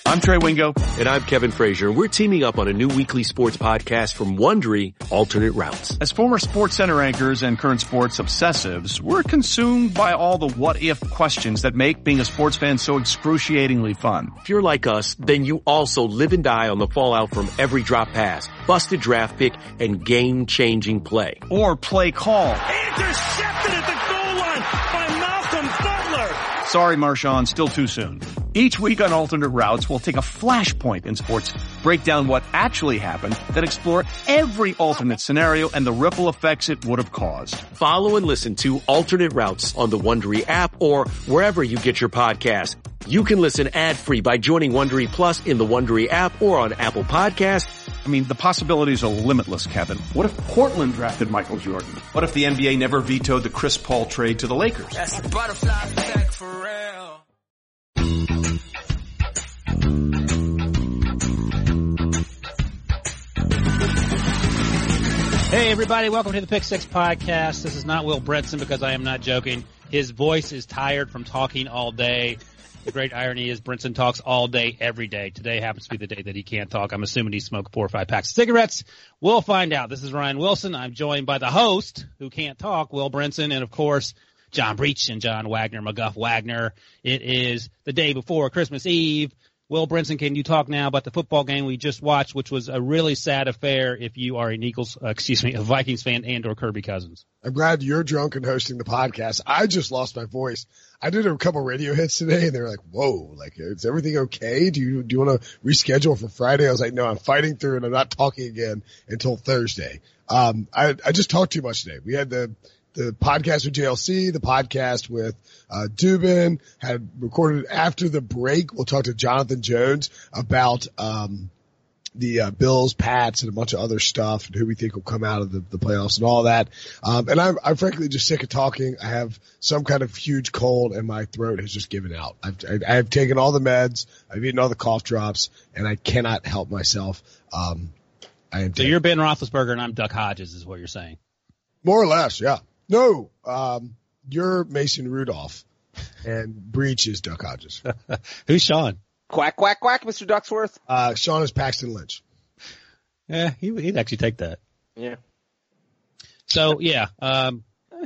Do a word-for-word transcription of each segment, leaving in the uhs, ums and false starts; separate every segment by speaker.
Speaker 1: I'm Trey Wingo.
Speaker 2: And I'm Kevin Frazier. We're teaming up on a new weekly sports podcast from Wondery, Alternate Routes.
Speaker 1: As former Sports Center anchors and current sports obsessives, we're consumed by all the what-if questions that make being a sports fan so excruciatingly fun.
Speaker 2: If you're like us, then you also live and die on the fallout from every drop pass, busted draft pick, and game-changing play.
Speaker 1: Or play call.
Speaker 3: Intercepted at the goal line by Malcolm Butler.
Speaker 1: Sorry, Marshawn, still too soon. Each week on Alternate Routes, we'll take a flashpoint in sports, break down what actually happened, then explore every alternate scenario and the ripple effects it would have caused.
Speaker 2: Follow and listen to Alternate Routes on the Wondery app or wherever you get your podcasts. You can listen ad-free by joining Wondery Plus in the Wondery app or on Apple Podcasts.
Speaker 1: I mean, the possibilities are limitless, Kevin. What if Portland drafted Michael Jordan? What if the N B A never vetoed the Chris Paul trade to the Lakers?
Speaker 3: That's the butterfly effect for real.
Speaker 4: Hey everybody, welcome to the Pick Six Podcast. This is not Will Brinson because I am not joking. His voice is tired from talking all day. The great irony is Brinson talks all day, every day. Today happens to be the day that he can't talk. I'm assuming he smoked four or five packs of cigarettes. We'll find out. This is Ryan Wilson. I'm joined by the host who can't talk, Will Brinson, and of course, John Breach and John Wagner, McGuff Wagner. It is the day before Christmas Eve. Will Brinson, can you talk now about the football game we just watched, which was a really sad affair if you are an Eagles, uh, excuse me, a Vikings fan and or Kirby Cousins?
Speaker 5: I'm glad you're drunk and hosting the podcast. I just lost my voice. I did a couple radio hits today and they were like, whoa, like, is everything okay? Do you, do you want to reschedule for Friday? I was like, no, I'm fighting through and I'm not talking again until Thursday. Um, I, I just talked too much today. We had the, the podcast with J L C, the podcast with, uh, Dubin, had recorded after the break. We'll talk to Jonathan Jones about, um, the uh, Bills, Pats, and a bunch of other stuff, and who we think will come out of the, the playoffs and all that. Um, and I'm, I'm frankly just sick of talking. I have some kind of huge cold, and my throat has just given out. I've, I've taken all the meds, I've eaten all the cough drops, and I cannot help myself. Um, I am.
Speaker 4: So you're Ben Roethlisberger, and I'm Duck Hodges, is what you're saying.
Speaker 5: More or less, yeah. No, um, you're Mason Rudolph, and Breach is Duck Hodges.
Speaker 4: Who's Sean?
Speaker 6: Quack, quack, quack, Mister Ducksworth.
Speaker 5: Uh, Sean is Paxton Lynch.
Speaker 4: Yeah, he, he'd actually take that.
Speaker 6: Yeah.
Speaker 4: So, yeah, um,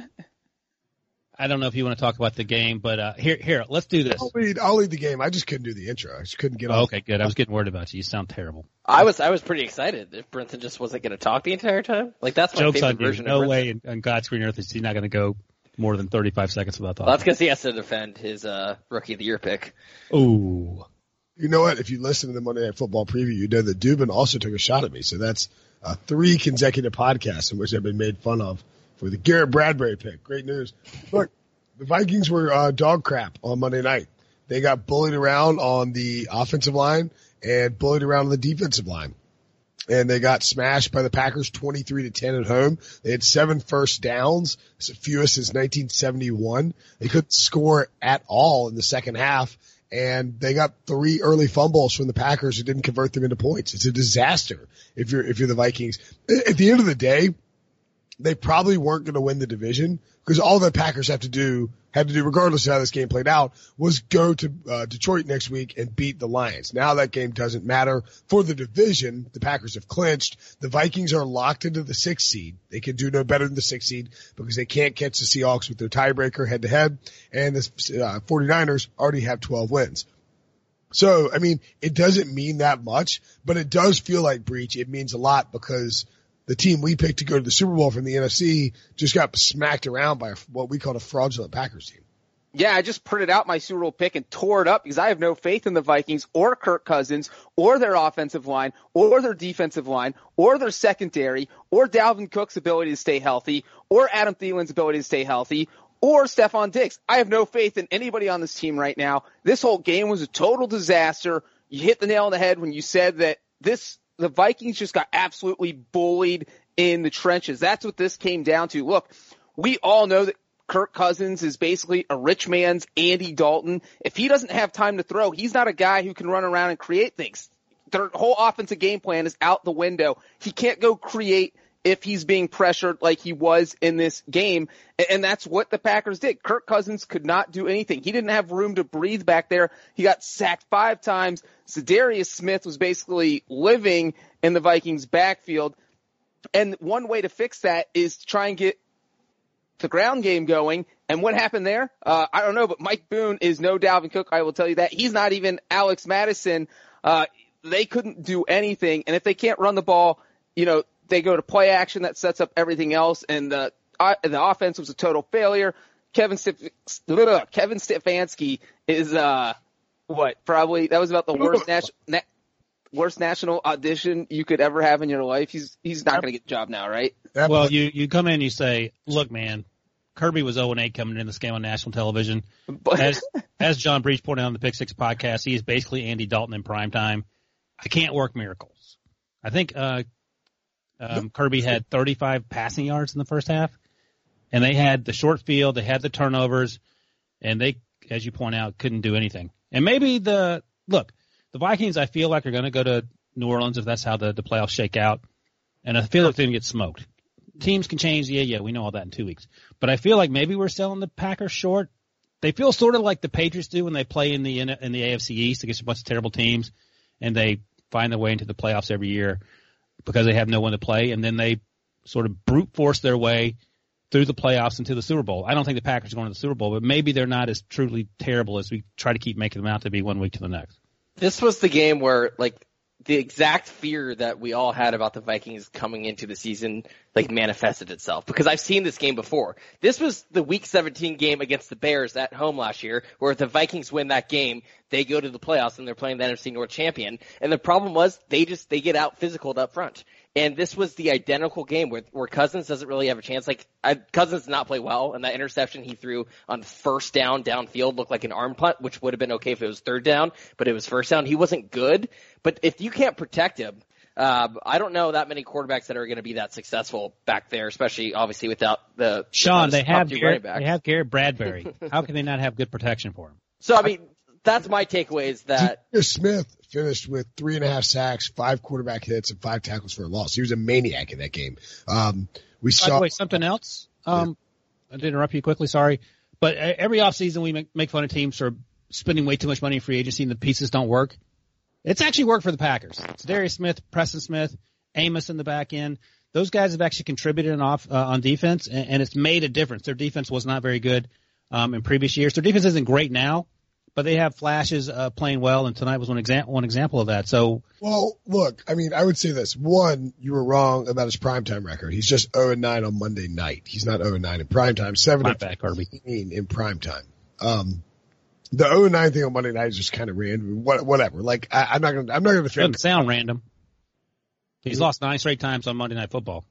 Speaker 4: I don't know if you want to talk about the game, but uh, here, here, let's do this.
Speaker 5: I'll lead, I'll lead the game. I just couldn't do the intro. I just couldn't get
Speaker 4: oh,
Speaker 5: on.
Speaker 4: Okay, good. I was getting worried about you. You sound terrible.
Speaker 6: I was I was pretty excited if Brinson just wasn't going to talk the entire time. Like, that's my
Speaker 4: Joke's
Speaker 6: favorite
Speaker 4: on you.
Speaker 6: version
Speaker 4: No
Speaker 6: of Brinson.
Speaker 4: way in, on God's green earth is he not going to go more than thirty-five seconds without talking.
Speaker 6: Well, that's because he has to defend his uh, Rookie of the Year pick.
Speaker 4: Ooh.
Speaker 5: You know what? If you listen to the Monday Night Football preview, you know that Dubin also took a shot at me. So that's uh, three consecutive podcasts in which I've been made fun of for the Garrett Bradbury pick. Great news. Look, the Vikings were uh, dog crap on Monday night. They got bullied around on the offensive line and bullied around on the defensive line. And they got smashed by the Packers twenty-three to ten at home. They had seven first downs, fewest since nineteen seventy-one. They couldn't score at all in the second half. And they got three early fumbles from the Packers who didn't convert them into points. It's a disaster if you're, if you're the Vikings. At the end of the day, they probably weren't going to win the division because all the Packers have to do, had to do regardless of how this game played out was go to uh, Detroit next week and beat the Lions. Now that game doesn't matter for the division. The Packers have clinched. The Vikings are locked into the sixth seed. They can do no better than the sixth seed because they can't catch the Seahawks with their tiebreaker head to head. And the uh, 49ers already have twelve wins. So, I mean, it doesn't mean that much, but it does feel like, Breach, it means a lot because the team we picked to go to the Super Bowl from the N F C just got smacked around by what we call a fraudulent Packers team.
Speaker 6: Yeah, I just printed out my Super Bowl pick and tore it up because I have no faith in the Vikings or Kirk Cousins or their offensive line or their defensive line or their secondary or Dalvin Cook's ability to stay healthy or Adam Thielen's ability to stay healthy or Stephon Diggs. I have no faith in anybody on this team right now. This whole game was a total disaster. You hit the nail on the head when you said that this the Vikings just got absolutely bullied in the trenches. That's what this came down to. Look, we all know that Kirk Cousins is basically a rich man's Andy Dalton. If he doesn't have time to throw, he's not a guy who can run around and create things. Their whole offensive game plan is out the window. He can't go create if he's being pressured like he was in this game. And that's what the Packers did. Kirk Cousins could not do anything. He didn't have room to breathe back there. He got sacked five times. Za'Darius Smith was basically living in the Vikings backfield. And one way to fix that is to try and get the ground game going. And what happened there? Uh, I don't know, but Mike Boone is no Dalvin Cook. I will tell you that. He's not even Alex Madison. Uh, they couldn't do anything. And if they can't run the ball, you know, they go to play action that sets up everything else. And the, uh, the offense was a total failure. Kevin Stif- Kevin Stefanski is, uh, what, probably, that was about the worst national, na- worst national audition you could ever have in your life. He's, he's not going to get the job now, right?
Speaker 4: Well, you, you come in and you say, look, man, Kirby was oh and eight coming in this game on national television. As, as John Breach pointed out on the Pick Six podcast, he is basically Andy Dalton in primetime. I can't work miracles. I think, uh, um, Kirby had thirty-five passing yards in the first half, and they had the short field, they had the turnovers, and they, as you point out, couldn't do anything. And maybe the, look, the Vikings, I feel like, are going to go to New Orleans if that's how the, the playoffs shake out. And I feel like they're going to get smoked. Teams can change. Yeah, yeah, we know all that in two weeks. But I feel like maybe we're selling the Packers short. They feel sort of like the Patriots do when they play in the in the A F C East against a bunch of terrible teams, and they find their way into the playoffs every year because they have no one to play, and then they sort of brute force their way through the playoffs into the Super Bowl. I don't think the Packers are going to the Super Bowl, but maybe they're not as truly terrible as we try to keep making them out to be one week to the next.
Speaker 7: This was the game where, like, the exact fear that we all had about the Vikings coming into the season, like, manifested itself. Because I've seen this game before. This was the Week seventeen game against the Bears at home last year, where if the Vikings win that game, they go to the playoffs and they're playing the N F C North champion. And the problem was they just, they get out physicaled up front. And this was the identical game where, where Cousins doesn't really have a chance. Like, I, Cousins did not play well, and that interception he threw on first down downfield looked like an arm punt, which would have been okay if it was third down, but it was first down. He wasn't good. But if you can't protect him, uh, I don't know that many quarterbacks that are going to be that successful back there, especially obviously without the
Speaker 4: Sean.
Speaker 7: the
Speaker 4: they have Garrett, they have Garrett Bradbury. How can they not have good protection for him?
Speaker 7: So I mean, that's my takeaway is that
Speaker 5: Smith finished with three and a half sacks, five quarterback hits, and five tackles for a loss. He was a maniac in that game. Um, we
Speaker 4: By
Speaker 5: saw.
Speaker 4: the way, something else. Um, yeah. I did interrupt you quickly. Sorry, but every offseason we make, make fun of teams for spending way too much money in free agency and the pieces don't work. It's actually worked for the Packers. It's Darius Smith, Preston Smith, Amos in the back end. Those guys have actually contributed on off uh, on defense, and, and it's made a difference. Their defense was not very good um, in previous years. Their defense isn't great now, but they have flashes uh, playing well, and tonight was one example one example of that. So,
Speaker 5: well, look, I mean, I would say this: one, you were wrong about his primetime record. He's just zero and nine on Monday night. He's not zero and nine in primetime. Seven
Speaker 4: and fifteen
Speaker 5: in primetime. Um, the zero and nine thing on Monday night is just kind of random. What, whatever. Like, I, I'm not gonna, I'm not gonna defend.
Speaker 4: Doesn't sound random. He's mm-hmm. lost nine straight times on Monday Night Football.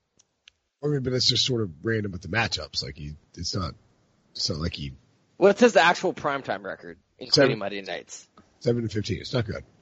Speaker 5: I mean, but it's just sort of random with the matchups. Like he, it's not, it's not like he.
Speaker 7: What's his actual primetime record, including seven, Monday nights?
Speaker 5: Seven to fifteen. It's not good.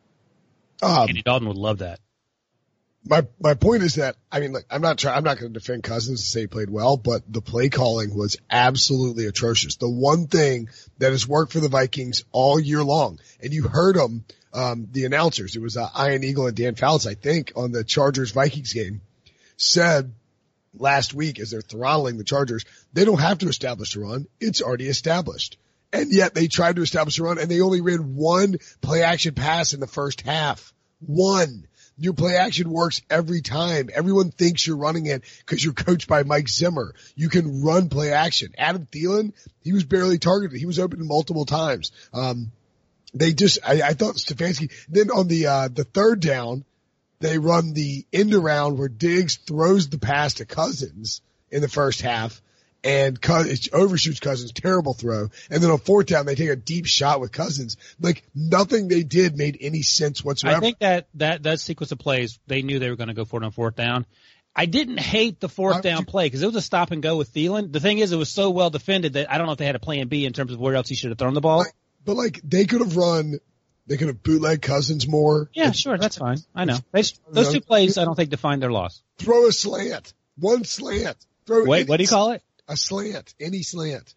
Speaker 4: Um, Andy Dalton would love that.
Speaker 5: My my point is that I mean, like, I'm not trying. I'm not going to defend Cousins to say he played well, but the play calling was absolutely atrocious. The one thing that has worked for the Vikings all year long, and you heard them, um, the announcers. It was uh, Ian Eagle and Dan Fouts, I think, on the Chargers Vikings game, said last week as they're throttling the Chargers, they don't have to establish a run; it's already established. And yet they tried to establish a run, and they only ran one play action pass in the first half. One. Your play action works every time. Everyone thinks you're running it because you're coached by Mike Zimmer. You can run play action. Adam Thielen, he was barely targeted. He was open multiple times. Um, they just, I, I thought Stefanski, then on the, uh, the third down, they run the end around where Diggs throws the pass to Cousins in the first half. And it overshoots Cousins, terrible throw. And then on fourth down, they take a deep shot with Cousins. Like, nothing they did made any sense whatsoever.
Speaker 4: I think that, that, that sequence of plays, they knew they were going to go for it on fourth down. I didn't hate the fourth down play because it was a stop and go with Thielen. The thing is, it was so well defended that I don't know if they had a plan B in terms of where else he should have thrown the ball.
Speaker 5: But, like, they could have run, they could have bootleg Cousins more.
Speaker 4: Yeah, sure, that's fine. I know. They, those two plays, I don't think, defined their loss.
Speaker 5: Throw a slant. One slant. Throw
Speaker 4: Wait, what do you call it?
Speaker 5: A slant, any slant.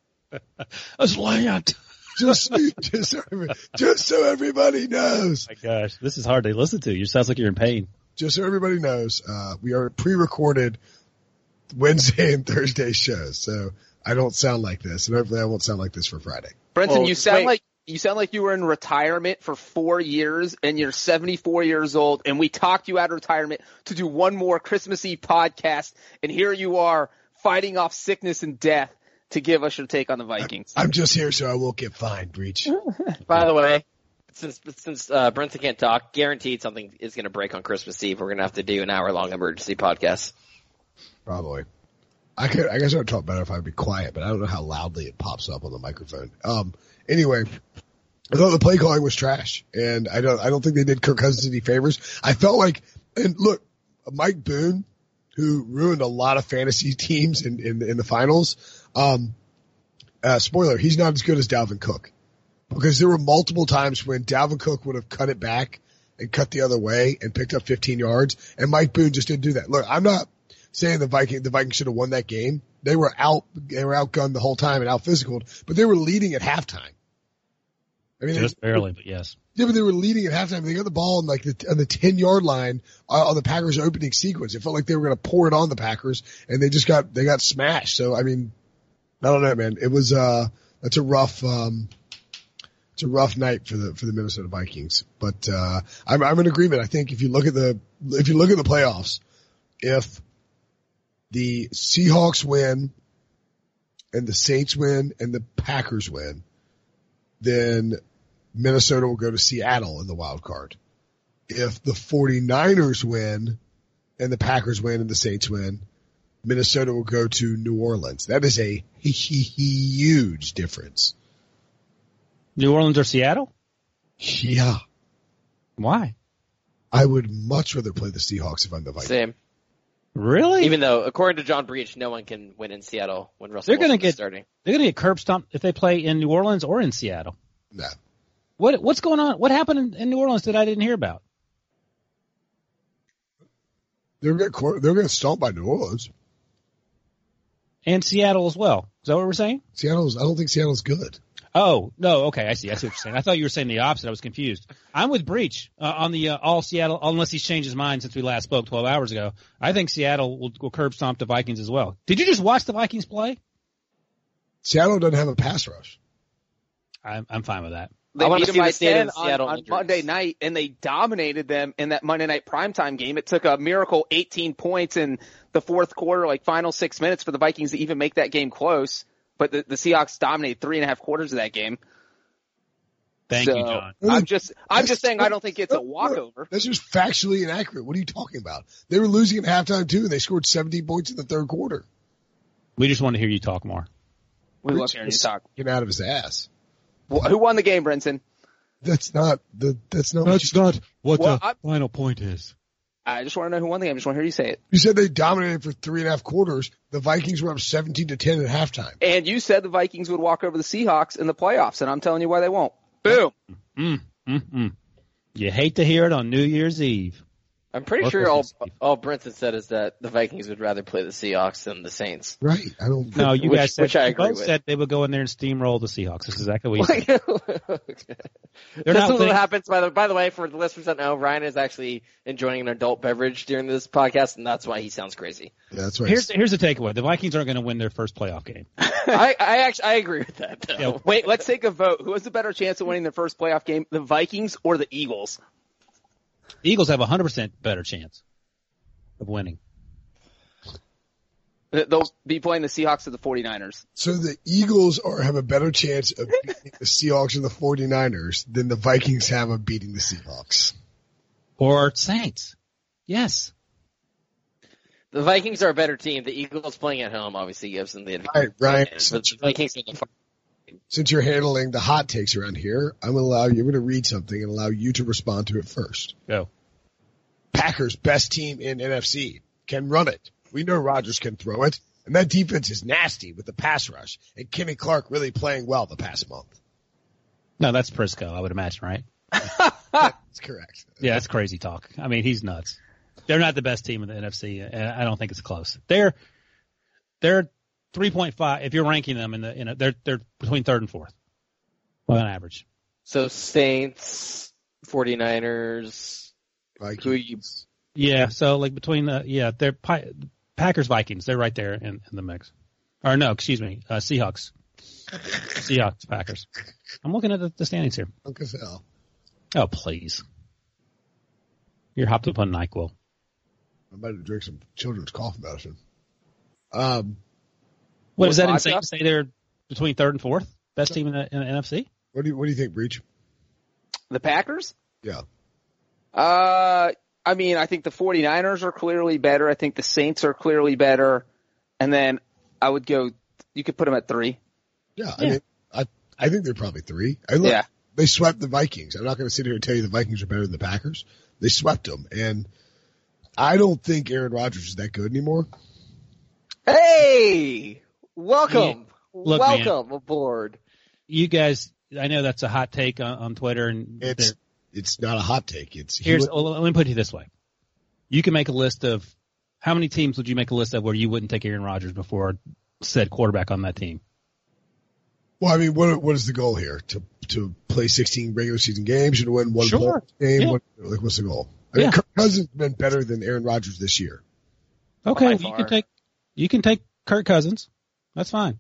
Speaker 4: A slant.
Speaker 5: Just, just, so, just so everybody knows.
Speaker 4: Oh my gosh, this is hard to listen to. You sounds like you're in pain.
Speaker 5: just so everybody knows, uh, we are pre-recorded Wednesday and Thursday shows, so I don't sound like this, and hopefully I won't sound like this for Friday.
Speaker 6: Brenton,
Speaker 7: Well,
Speaker 6: you sound
Speaker 7: wait.
Speaker 6: like you sound like you were in retirement for four years, and you're seventy-four years old, and we talked you out of retirement to do one more Christmas Eve podcast, and here you are fighting off sickness and death to give us your take on the Vikings.
Speaker 5: I'm just here so I won't get fined, Breach.
Speaker 7: By the way, since since uh, Brenton can't talk, guaranteed something is going to break on Christmas Eve. We're going to have to do an hour-long emergency podcast.
Speaker 5: Probably. I could, I guess I would talk better if I'd be quiet, but I don't know how loudly it pops up on the microphone. Um, anyway, I thought the play calling was trash, and I don't, I don't think they did Kirk Cousins any favors. I felt like, and look, Mike Boone, who ruined a lot of fantasy teams in, in, in the finals, um, uh, spoiler, he's not as good as Dalvin Cook, because there were multiple times when Dalvin Cook would have cut it back and cut the other way and picked up fifteen yards, and Mike Boone just didn't do that. Look, I'm not saying the Viking, the Vikings should have won that game. They were out, they were outgunned the whole time and out physicaled, but they were leading at halftime. I mean,
Speaker 4: Just
Speaker 5: they,
Speaker 4: barely, but yes.
Speaker 5: Yeah, but they were leading at halftime. They got the ball on like the, on the ten yard line uh, on the Packers opening sequence. It felt like they were going to pour it on the Packers, and they just got, they got smashed. So, I mean, I don't know, man. It was, uh, that's a rough, um, it's a rough night for the, for the Minnesota Vikings. But, uh, I'm, I'm in agreement. I think if you look at the, if you look at the playoffs, if the Seahawks win and the Saints win and the Packers win, then Minnesota will go to Seattle in the wild card. If the 49ers win and the Packers win and the Saints win, Minnesota will go to New Orleans. That is a huge difference.
Speaker 4: New Orleans or Seattle?
Speaker 5: Yeah.
Speaker 4: Why?
Speaker 5: I would much rather play the Seahawks if I'm the Vikings.
Speaker 7: Same.
Speaker 4: Really?
Speaker 7: Even though, according to John Breach, no one can win in Seattle when Russell
Speaker 4: They're gonna
Speaker 7: Wilson is
Speaker 4: get
Speaker 7: starting.
Speaker 4: They're going to get curb stomped if they play in New Orleans or in Seattle.
Speaker 5: No.
Speaker 4: What what's going on? What happened in, in New Orleans that I didn't hear about?
Speaker 5: They're going to they're going to stomp by New Orleans.
Speaker 4: And Seattle as well. Is that what we're saying?
Speaker 5: Seattle's. I don't think Seattle's good.
Speaker 4: Oh, no, okay, I see. I see what you're saying. I thought you were saying the opposite. I was confused. I'm with Breach uh, on the uh, all Seattle, unless he's changed his mind since we last spoke twelve hours ago. I think Seattle will, will curb stomp the Vikings as well. Did you just watch the Vikings play?
Speaker 5: Seattle doesn't have a pass rush.
Speaker 4: I'm, I'm fine with that.
Speaker 6: They
Speaker 7: I wanna
Speaker 6: beat them
Speaker 7: see the
Speaker 6: by
Speaker 7: state of
Speaker 6: ten
Speaker 7: the
Speaker 6: on,
Speaker 7: Seattle
Speaker 6: on
Speaker 7: injuries.
Speaker 6: Monday night, and they dominated them in that Monday night primetime game. It took a miracle eighteen points in the fourth quarter, like final six minutes for the Vikings to even make that game close. But the, the Seahawks dominated three and a half quarters of that game.
Speaker 4: Thank
Speaker 6: so
Speaker 4: you, John.
Speaker 6: I'm just, I'm just saying I don't think it's a walkover.
Speaker 5: That's just factually inaccurate. What are you talking about? They were losing at halftime too, and they scored seventeen points in the third quarter.
Speaker 4: We just want to hear you talk more.
Speaker 6: We love hearing you talk.
Speaker 5: Getting out of his ass.
Speaker 6: Well, who won the game, Brinson?
Speaker 5: That's not the. That's not.
Speaker 4: That's
Speaker 5: what you,
Speaker 4: not what
Speaker 6: Well,
Speaker 4: the
Speaker 6: I-
Speaker 4: final point is.
Speaker 6: I just want to know who won the game. I just want to hear you say it.
Speaker 5: you said they dominated for three and a half quarters. The Vikings were up seventeen to ten at halftime.
Speaker 6: And you said the Vikings would walk over the Seahawks in the playoffs, and I'm telling you why they won't. Boom.
Speaker 4: Mm, mm, mm. You hate to hear it on New Year's Eve.
Speaker 7: I'm pretty
Speaker 4: Or
Speaker 7: sure all,
Speaker 4: Christmas Eve.
Speaker 7: all Brinson said is that the Vikings would rather play the Seahawks than the Saints.
Speaker 5: Right. I don't.
Speaker 4: No, you
Speaker 7: Which-
Speaker 4: guys said,
Speaker 7: which I
Speaker 4: you
Speaker 7: agree
Speaker 4: both
Speaker 7: with.
Speaker 4: said they would go in there and steamroll the Seahawks. This is exactly what you said.
Speaker 7: They're
Speaker 4: They're not
Speaker 7: what
Speaker 4: playing-
Speaker 7: happens. By the by the way, for the listeners that know, Ryan is actually enjoying an adult beverage during this podcast, and that's why he sounds crazy.
Speaker 5: Yeah, that's right.
Speaker 4: Here's here's the takeaway: the Vikings aren't going to win their first playoff game.
Speaker 7: I, I actually I agree with that. Though.
Speaker 4: Yeah.
Speaker 6: Wait, let's take a vote. Who has the better chance of winning their first playoff game, the Vikings or the Eagles?
Speaker 4: The Eagles have a hundred percent better chance of winning.
Speaker 6: They'll be playing the Seahawks or the 49ers.
Speaker 5: So the Eagles are have a better chance of beating the Seahawks or the 49ers than the Vikings have of beating the Seahawks.
Speaker 4: Or Saints. Yes.
Speaker 7: The Vikings are a better team. The Eagles playing at home obviously gives them the advantage.
Speaker 5: All right, Ryan,
Speaker 7: But the Vikings are the far-
Speaker 5: since you're handling the hot takes around here, I'm going to allow you, I'm going to read something and allow you to respond to it first.
Speaker 4: Go.
Speaker 5: Packers, best team in N F C, can run it. We know Rodgers can throw it. And that defense is nasty with the pass rush. And Kenny Clark really playing well the past month.
Speaker 4: No, that's Prisco, I would imagine, right?
Speaker 5: That's correct.
Speaker 4: Yeah, that's crazy talk. I mean, he's nuts. They're not the best team in the N F C, and I don't think it's close. They're they're three point five. If you're ranking them in the in a, they're they're between third and fourth on average.
Speaker 7: So Saints, 49ers,
Speaker 5: Vikings.
Speaker 7: who you
Speaker 4: Yeah, so like between the yeah, they're Pi- Packers Vikings, they're right there in, in the mix. Or no, excuse me, uh, Seahawks. Seahawks Packers. I'm looking at the, the standings here.
Speaker 5: Look as hell.
Speaker 4: Oh please, you're hopped up on NyQuil.
Speaker 5: I'm about to drink some children's cough medicine. Um,
Speaker 4: what is that
Speaker 6: vodka?
Speaker 4: insane to say they're between third and fourth best team in the, in the N F C?
Speaker 5: what do you what do you think, Breach?
Speaker 6: The Packers?
Speaker 5: Yeah.
Speaker 6: Uh, I mean, I think the 49ers are clearly better. I think the Saints are clearly better. And then I would go, you could put them at three.
Speaker 5: Yeah, I mean, I I think they're probably three. I look,
Speaker 6: Yeah.
Speaker 5: They swept the Vikings. I'm not going to sit here and tell you the Vikings are better than the Packers. They swept them, and I don't think Aaron Rodgers is that good anymore.
Speaker 7: Hey, welcome,
Speaker 4: Look,
Speaker 7: welcome aboard.
Speaker 4: You guys, I know that's a hot take on, on Twitter, and
Speaker 5: It's
Speaker 4: they're-
Speaker 5: it's not a hot take. It's he
Speaker 4: here's.
Speaker 5: went-
Speaker 4: Well, let me put it this way: you can make a list of how many teams would you make a list of where you wouldn't take Aaron Rodgers before said quarterback on that team?
Speaker 5: well, I mean, what what is the goal here? To to play sixteen regular season games and win one
Speaker 4: Sure.
Speaker 5: playoff game?
Speaker 4: Yeah.
Speaker 5: What, like, what's the goal? I mean,
Speaker 4: Yeah.
Speaker 5: Kirk Cousins has been better than Aaron Rodgers this year.
Speaker 4: Okay,
Speaker 7: By
Speaker 4: you
Speaker 7: far.
Speaker 4: can take you can take Kirk Cousins. That's fine.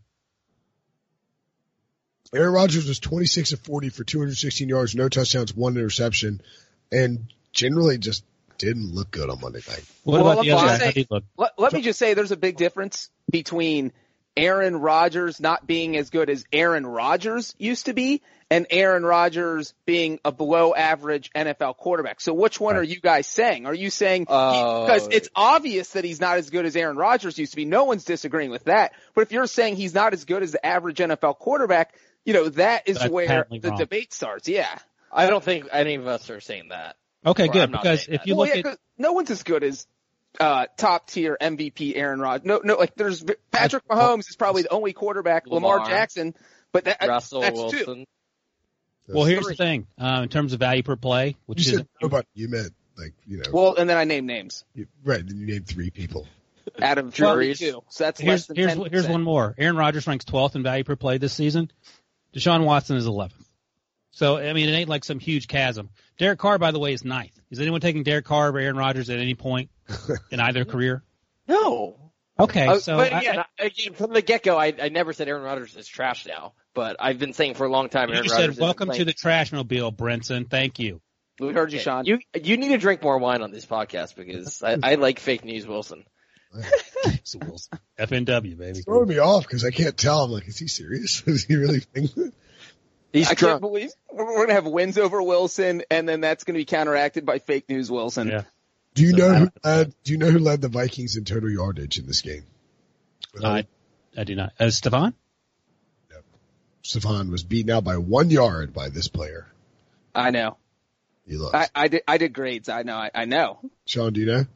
Speaker 5: Aaron Rodgers was twenty-six of forty for two hundred sixteen yards, no touchdowns, one interception, and generally just didn't look good on Monday night.
Speaker 4: What
Speaker 6: Well,
Speaker 4: about the
Speaker 6: let me
Speaker 4: other
Speaker 6: just
Speaker 4: guy? How
Speaker 6: say-
Speaker 4: did he look?
Speaker 6: Let, let me just say there's a big difference between Aaron Rodgers not being as good as Aaron Rodgers used to be and Aaron Rodgers being a below average N F L quarterback. So which one
Speaker 4: Right.
Speaker 6: are you guys saying? Are you saying,
Speaker 7: Oh.
Speaker 6: because it's obvious that he's not as good as Aaron Rodgers used to be. No one's disagreeing with that. But if you're saying he's not as good as the average N F L quarterback, you know, that is
Speaker 4: That's
Speaker 6: where
Speaker 4: patently
Speaker 6: the
Speaker 4: wrong.
Speaker 6: debate starts. Yeah.
Speaker 7: I don't think any of us are saying that.
Speaker 4: Okay,
Speaker 7: Or
Speaker 4: good.
Speaker 7: I'm not
Speaker 4: Because
Speaker 7: saying
Speaker 4: if
Speaker 7: that.
Speaker 4: you
Speaker 6: Well,
Speaker 4: look
Speaker 6: yeah,
Speaker 4: at
Speaker 6: 'cause no one's as good as uh, top tier M V P Aaron Rodgers. No, no, like there's Patrick Mahomes is probably the only quarterback. Lamar,
Speaker 7: Lamar.
Speaker 6: Jackson, but that,
Speaker 7: Russell
Speaker 6: that's
Speaker 7: Wilson.
Speaker 6: two.
Speaker 4: well, here's
Speaker 6: three.
Speaker 4: the thing: uh, in terms of value per play, which
Speaker 5: You
Speaker 4: is
Speaker 5: said nobody. You meant like you know.
Speaker 6: Well, and then I named names
Speaker 5: you, right. Then you named three people.
Speaker 6: out of
Speaker 7: Drew
Speaker 6: thirty-two,
Speaker 7: Brees.
Speaker 6: so that's
Speaker 4: here's
Speaker 6: less than
Speaker 4: here's
Speaker 6: ten percent.
Speaker 4: here's one more. Aaron Rodgers ranks twelfth in value per play this season. Deshaun Watson is eleventh. So I mean, it ain't like some huge chasm. Derek Carr, by the way, is ninth. Is anyone taking Derek Carr over Aaron Rodgers at any point in either career?
Speaker 7: No.
Speaker 4: Okay,
Speaker 7: Uh,
Speaker 4: so
Speaker 7: but
Speaker 4: I-
Speaker 7: again,
Speaker 4: I-
Speaker 7: I, again, from the get-go, I, I never said Aaron Rodgers is trash now, but I've been saying for a long time
Speaker 4: you
Speaker 7: Aaron
Speaker 4: just
Speaker 7: Rodgers
Speaker 4: said welcome
Speaker 7: isn't
Speaker 4: to the
Speaker 7: playing.
Speaker 4: Trashmobile, Brenson. Thank you.
Speaker 6: We heard you, Sean.
Speaker 7: You you need to drink more wine on this podcast because I, I like fake news, Wilson.
Speaker 4: So Wilson. F N W, baby.
Speaker 5: Throwing me off because I can't tell. I'm like, is he serious? Is he really thinking?
Speaker 7: He's
Speaker 6: I can't
Speaker 7: drunk.
Speaker 6: believe we're, we're going to have wins over Wilson, and then that's going to be counteracted by fake news Wilson.
Speaker 4: Yeah.
Speaker 5: Do you
Speaker 4: So
Speaker 5: know
Speaker 4: I
Speaker 5: who
Speaker 4: don't-
Speaker 5: led? Do you know who led the Vikings in total yardage in this game?
Speaker 4: I, I do not. Uh, Stephon?
Speaker 5: Stephon was beaten out by one yard by this player.
Speaker 6: I know.
Speaker 5: He lost.
Speaker 6: I, I did. I did grades. I know. I, I know.
Speaker 5: Sean, do you know?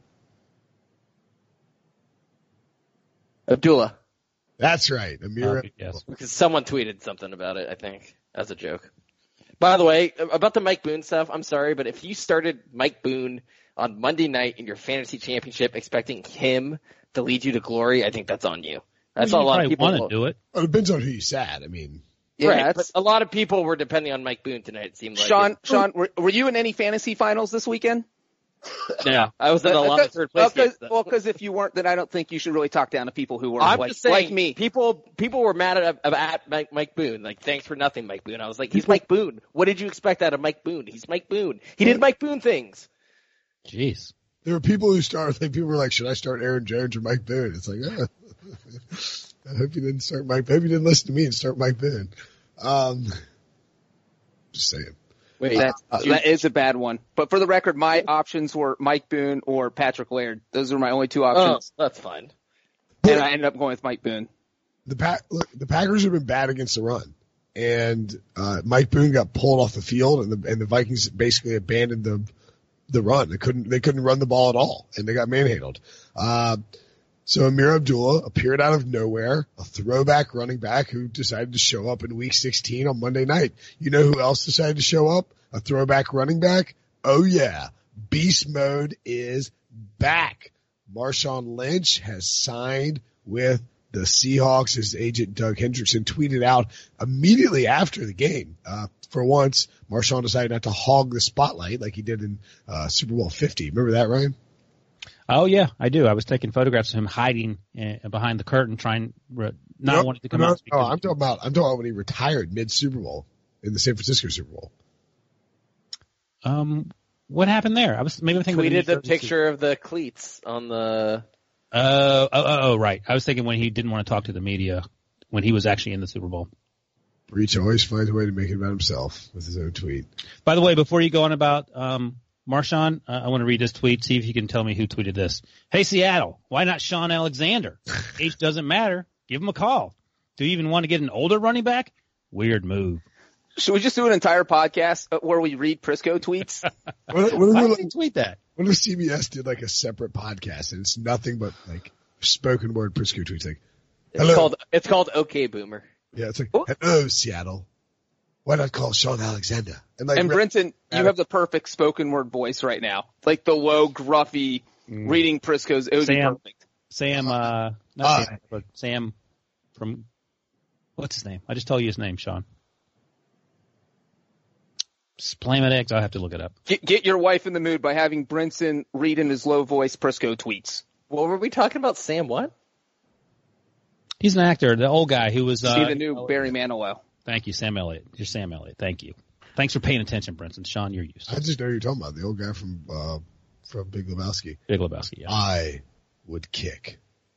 Speaker 7: Abdullah,
Speaker 5: That's right. Amir.
Speaker 4: Uh, yes.
Speaker 7: because someone tweeted something about it, I think, as a joke. By the way, about the Mike Boone stuff, I'm sorry, but if you started Mike Boone on Monday night in your fantasy championship expecting him to lead you to glory, I think that's on you. That's
Speaker 4: Well,
Speaker 7: all a
Speaker 4: you
Speaker 7: lot of
Speaker 4: probably
Speaker 7: people
Speaker 4: want
Speaker 7: will-
Speaker 4: to do it.
Speaker 5: Well, it depends on who you sat. I mean,
Speaker 6: Yeah,
Speaker 7: right, but
Speaker 6: that's,
Speaker 7: a lot of people were depending on Mike Boone tonight, it seemed like.
Speaker 6: Sean.
Speaker 7: It-
Speaker 6: Sean, were, were you in any fantasy finals this weekend?
Speaker 7: Yeah, I was in a lot of third place games. though.
Speaker 6: Well, because if you weren't, then I don't think you should really talk down to people who were
Speaker 7: I'm
Speaker 6: like,
Speaker 7: just saying,
Speaker 6: like me.
Speaker 7: people people were mad at, at Mike, Mike Boone. Like, thanks for nothing, Mike Boone. I was like, he's Mike Boone. What did you expect out of Mike Boone? He's Mike Boone. He did Mike Boone things.
Speaker 4: Jeez.
Speaker 5: there were people who started. Like people were like, "Should I start Aaron Jones or Mike Boone?" It's like, ah. I hope you didn't start Mike. I hope you didn't listen to me and start Mike Boone. Um, just saying.
Speaker 7: Wait,
Speaker 6: That, that is a bad one. But for the record, my options were Mike Boone or Patrick Laird. Those were my only two
Speaker 7: oh,
Speaker 6: options,
Speaker 7: that's fine.
Speaker 6: and I ended up going with Mike Boone.
Speaker 5: The pack, look, the Packers have been bad against the run, and uh, Mike Boone got pulled off the field, and the and the Vikings basically abandoned the the run. They couldn't they couldn't run the ball at all, and they got manhandled. Uh, so Amir Abdullah appeared out of nowhere, a throwback running back who decided to show up in Week sixteen on Monday night. You know who else decided to show up? A throwback running back? Oh yeah, beast mode is back. Marshawn Lynch has signed with the Seahawks. His agent Doug Hendrickson tweeted out immediately after the game. Uh, for once, Marshawn decided not to hog the spotlight like he did in uh, Super Bowl fifty. Remember that, Ryan?
Speaker 4: Oh yeah, I do. I was taking photographs of him hiding uh, behind the curtain, trying re- not
Speaker 5: no,
Speaker 4: wanting to come
Speaker 5: no,
Speaker 4: out.
Speaker 5: No, I'm talking about I'm talking about when he retired mid Super Bowl in the San Francisco Super Bowl.
Speaker 4: Um, what happened there? I was maybe I'm thinking
Speaker 7: tweeted
Speaker 4: the,
Speaker 7: the picture of the cleats on the.
Speaker 4: Uh, oh, oh, oh, right. I was thinking when he didn't want to talk to the media when he was actually in the Super Bowl.
Speaker 5: Breach always finds a way to make it about himself with his own tweet.
Speaker 4: By the way, before you go on about um, Marshawn, uh, I want to read this tweet, see if you can tell me who tweeted this. Hey, Seattle, why not Sean Alexander? Age doesn't matter. Give him a call. Do you even want to get an older running back? Weird move.
Speaker 6: Should we just do an entire podcast where we read Prisco tweets?
Speaker 5: what, what
Speaker 4: why
Speaker 5: if
Speaker 4: did he tweet that?
Speaker 5: What if C B S did like a separate podcast and it's nothing but like spoken word Prisco tweets? Like, hello.
Speaker 7: It's called, it's called OK Boomer.
Speaker 5: Yeah, it's like, hello, Seattle. Why not call Sean Alexander? And, like,
Speaker 6: and Brenton, you have the perfect spoken word voice right now. Like the low, gruffy, mm. reading Prisco's. It would
Speaker 4: Sam,
Speaker 6: be perfect.
Speaker 4: Sam, uh, not uh, Sam, but Sam from, what's his name? I just told you his name, Sean. Splamet Eggs, I'll have to look it up.
Speaker 6: Get, get your wife in the mood by having Brinson read in his low voice Prisco tweets.
Speaker 7: What were we talking about? Sam what?
Speaker 4: He's an actor, the old guy who was.
Speaker 6: See
Speaker 4: uh,
Speaker 6: the new Elliott. Barry Manilow.
Speaker 4: Thank you, Sam Elliott. You're Sam Elliott. Thank you. Thanks for paying attention, Brinson. Sean, you're used.
Speaker 5: I just know who you're talking about, the old guy from uh, from Big Lebowski.
Speaker 4: Big Lebowski, yeah.
Speaker 5: I would kick.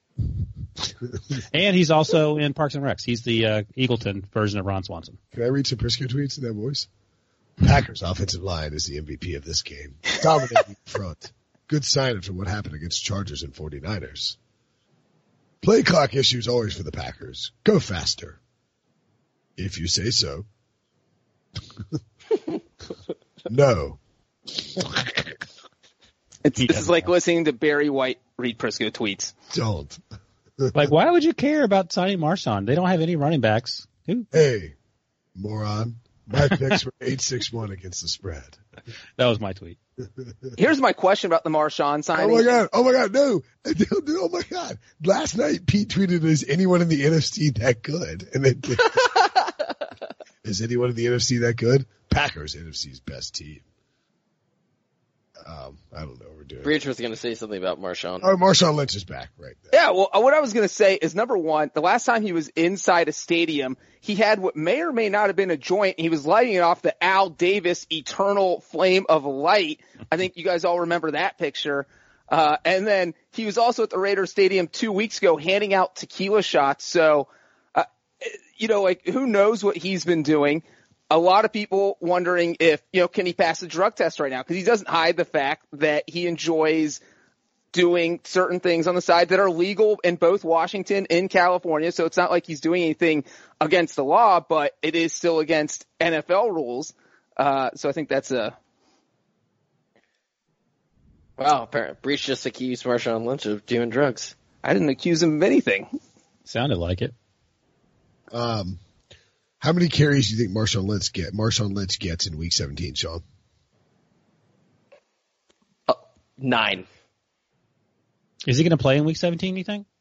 Speaker 4: And he's also in Parks and Recs. He's the uh, Eagleton version of Ron Swanson.
Speaker 5: Can I read some Prisco tweets in that voice? Packers offensive line is the M V P of this game. Dominating front. Good sign after what happened against Chargers and forty-niners. Play clock issues always for the Packers. Go faster. If you say so. No.
Speaker 6: It's, this is like listening to Barry White read Prisco tweets.
Speaker 5: Don't.
Speaker 4: Like, why would you care about signing Marshawn? They don't have any running backs. Who?
Speaker 5: Hey, moron. My picks were eight six one against the spread.
Speaker 4: That was my tweet.
Speaker 6: Here's my question about the Marshawn signing.
Speaker 5: Oh my God. Oh my God. No. Oh my God. Last night, Pete tweeted, is anyone in the N F C that good? And then, is anyone in the N F C that good? Packers, N F C's best team. Um, I don't know what we're doing.
Speaker 7: Breach was going to say something about Marshawn.
Speaker 5: Oh, Marshawn Lynch is back right there.
Speaker 6: Yeah, well, what I was going to say is, number one, the last time he was inside a stadium, he had what may or may not have been a joint. He was lighting it off the Al Davis Eternal Flame of Light. I think you guys all remember that picture. Uh, and then he was also at the Raiders Stadium two weeks ago handing out tequila shots. So, uh, you know, like, who knows what he's been doing? A lot of people wondering if, you know, can he pass the drug test right now? Because he doesn't hide the fact that he enjoys doing certain things on the side that are legal in both Washington and California. So it's not like he's doing anything against the law, but it is still against N F L rules. Uh, so I think that's a.
Speaker 7: Wow, Breach just accused Marshawn Lynch of doing drugs.
Speaker 6: I didn't accuse him of anything.
Speaker 4: Sounded like it.
Speaker 5: Um, how many carries do you think Marshawn Lynch get? Marshawn Lynch gets in Week seventeen, Sean?
Speaker 7: Uh, nine.
Speaker 4: Is he going to play in Week seventeen? You think?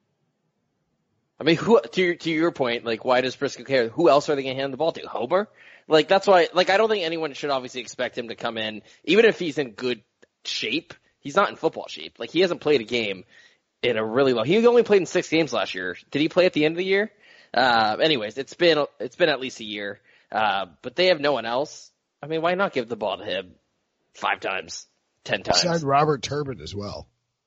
Speaker 7: I mean, who to your, to your point, like, why does Prisco care? Who else are they going to hand the ball to? Homer? Like, that's why. Like, I don't think anyone should obviously expect him to come in, even if he's in good shape. He's not in football shape. Like, he hasn't played a game in a really long. He only played in six games last year. Did he play at the end of the year? Uh, anyways, it's been, it's been at least a year. Uh, but they have no one else. I mean, why not give the ball to him five times, ten times?
Speaker 5: Signed Robert Turbin as well.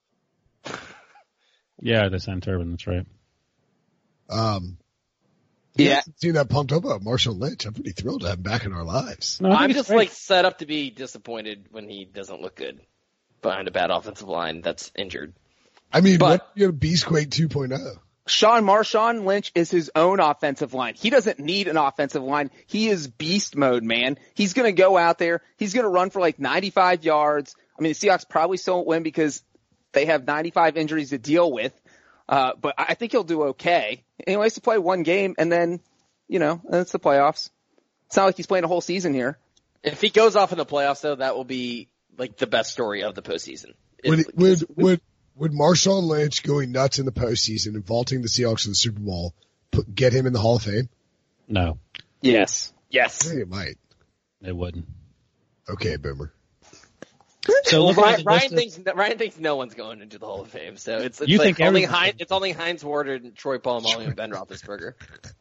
Speaker 4: Yeah, they signed Turbin. That's right.
Speaker 5: Um,
Speaker 6: yeah.
Speaker 5: Seen that pumped up about Marshawn Lynch. I'm pretty thrilled to have him back in our lives.
Speaker 4: No,
Speaker 7: I'm just great. like set up to be disappointed when he doesn't look good behind a bad offensive line that's injured.
Speaker 5: I mean,
Speaker 6: but,
Speaker 5: what you know, Beastquake two point oh.
Speaker 6: Sean Marshawn Lynch is his own offensive line. He doesn't need an offensive line. He is beast mode, man. He's going to go out there. He's going to run for like ninety-five yards. I mean, the Seahawks probably still won't win because they have ninety-five injuries to deal with. Uh, but I think he'll do okay. He only has to play one game, and then, you know, and it's the playoffs. It's not like he's playing a whole season here.
Speaker 7: If he goes off in the playoffs, though, that will be like the best story of the postseason.
Speaker 5: Would would would would Marshawn Lynch going nuts in the postseason and vaulting the Seahawks to the Super Bowl put, get him in the Hall of Fame?
Speaker 4: No.
Speaker 6: Yes.
Speaker 7: Yes.
Speaker 5: I think it might.
Speaker 4: It wouldn't.
Speaker 5: Okay, Boomer.
Speaker 4: So
Speaker 7: well,
Speaker 4: looking
Speaker 7: Ryan,
Speaker 4: at the
Speaker 7: Ryan
Speaker 4: list of-
Speaker 7: thinks Ryan thinks no one's going into the Hall of Fame. So it's, it's
Speaker 4: You
Speaker 7: like
Speaker 4: think
Speaker 7: only
Speaker 4: everyone-
Speaker 7: Heinz, it's only Heinz Ward and Troy Polamalu and Ben Roethlisberger.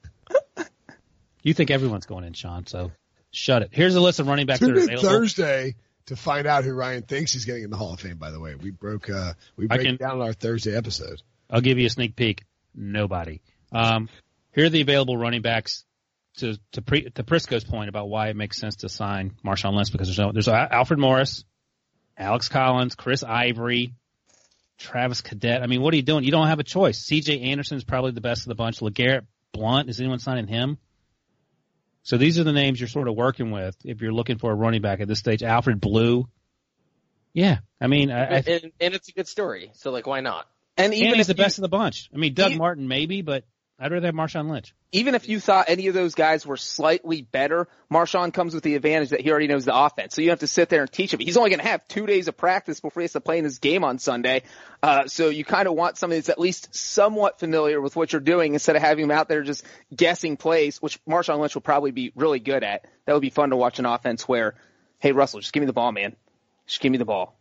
Speaker 4: You think everyone's going in, Sean, so shut it. Here's a list of running backs that
Speaker 5: Tune
Speaker 4: are
Speaker 5: in
Speaker 4: available.
Speaker 5: Thursday to find out who Ryan thinks he's getting in the Hall of Fame, by the way. We broke, uh, we
Speaker 4: I
Speaker 5: break
Speaker 4: can-
Speaker 5: it down in our Thursday episode.
Speaker 4: I'll give you a sneak peek. Nobody. Um, here are the available running backs to to, pre, to Prisco's point about why it makes sense to sign Marshawn Lynch, because there's no, there's Alfred Morris, Alex Collins, Chris Ivory, Travis Cadet. I mean, what are you doing? You don't have a choice. C J Anderson is probably the best of the bunch. LeGarrette Blount, is anyone signing him? So these are the names you're sort of working with if you're looking for a running back at this stage. Alfred Blue. Yeah. I mean, I, I
Speaker 7: and, and it's a good story. So like, why not?
Speaker 6: And even
Speaker 4: and he's
Speaker 6: if
Speaker 4: the
Speaker 6: you-
Speaker 4: best of the bunch. I mean, Doug
Speaker 6: He-
Speaker 4: Martin maybe, but I'd rather have Marshawn Lynch.
Speaker 6: even if you thought any of those guys were slightly better, Marshawn comes with the advantage that he already knows the offense. So you have to sit there and teach him. He's only going to have two days of practice before he has to play in this game on Sunday. Uh, so you kind of want somebody that's at least somewhat familiar with what you're doing instead of having him out there just guessing plays, which Marshawn Lynch will probably be really good at. That would be fun to watch an offense where, hey, Russell, just give me the ball, man. Just give me the ball.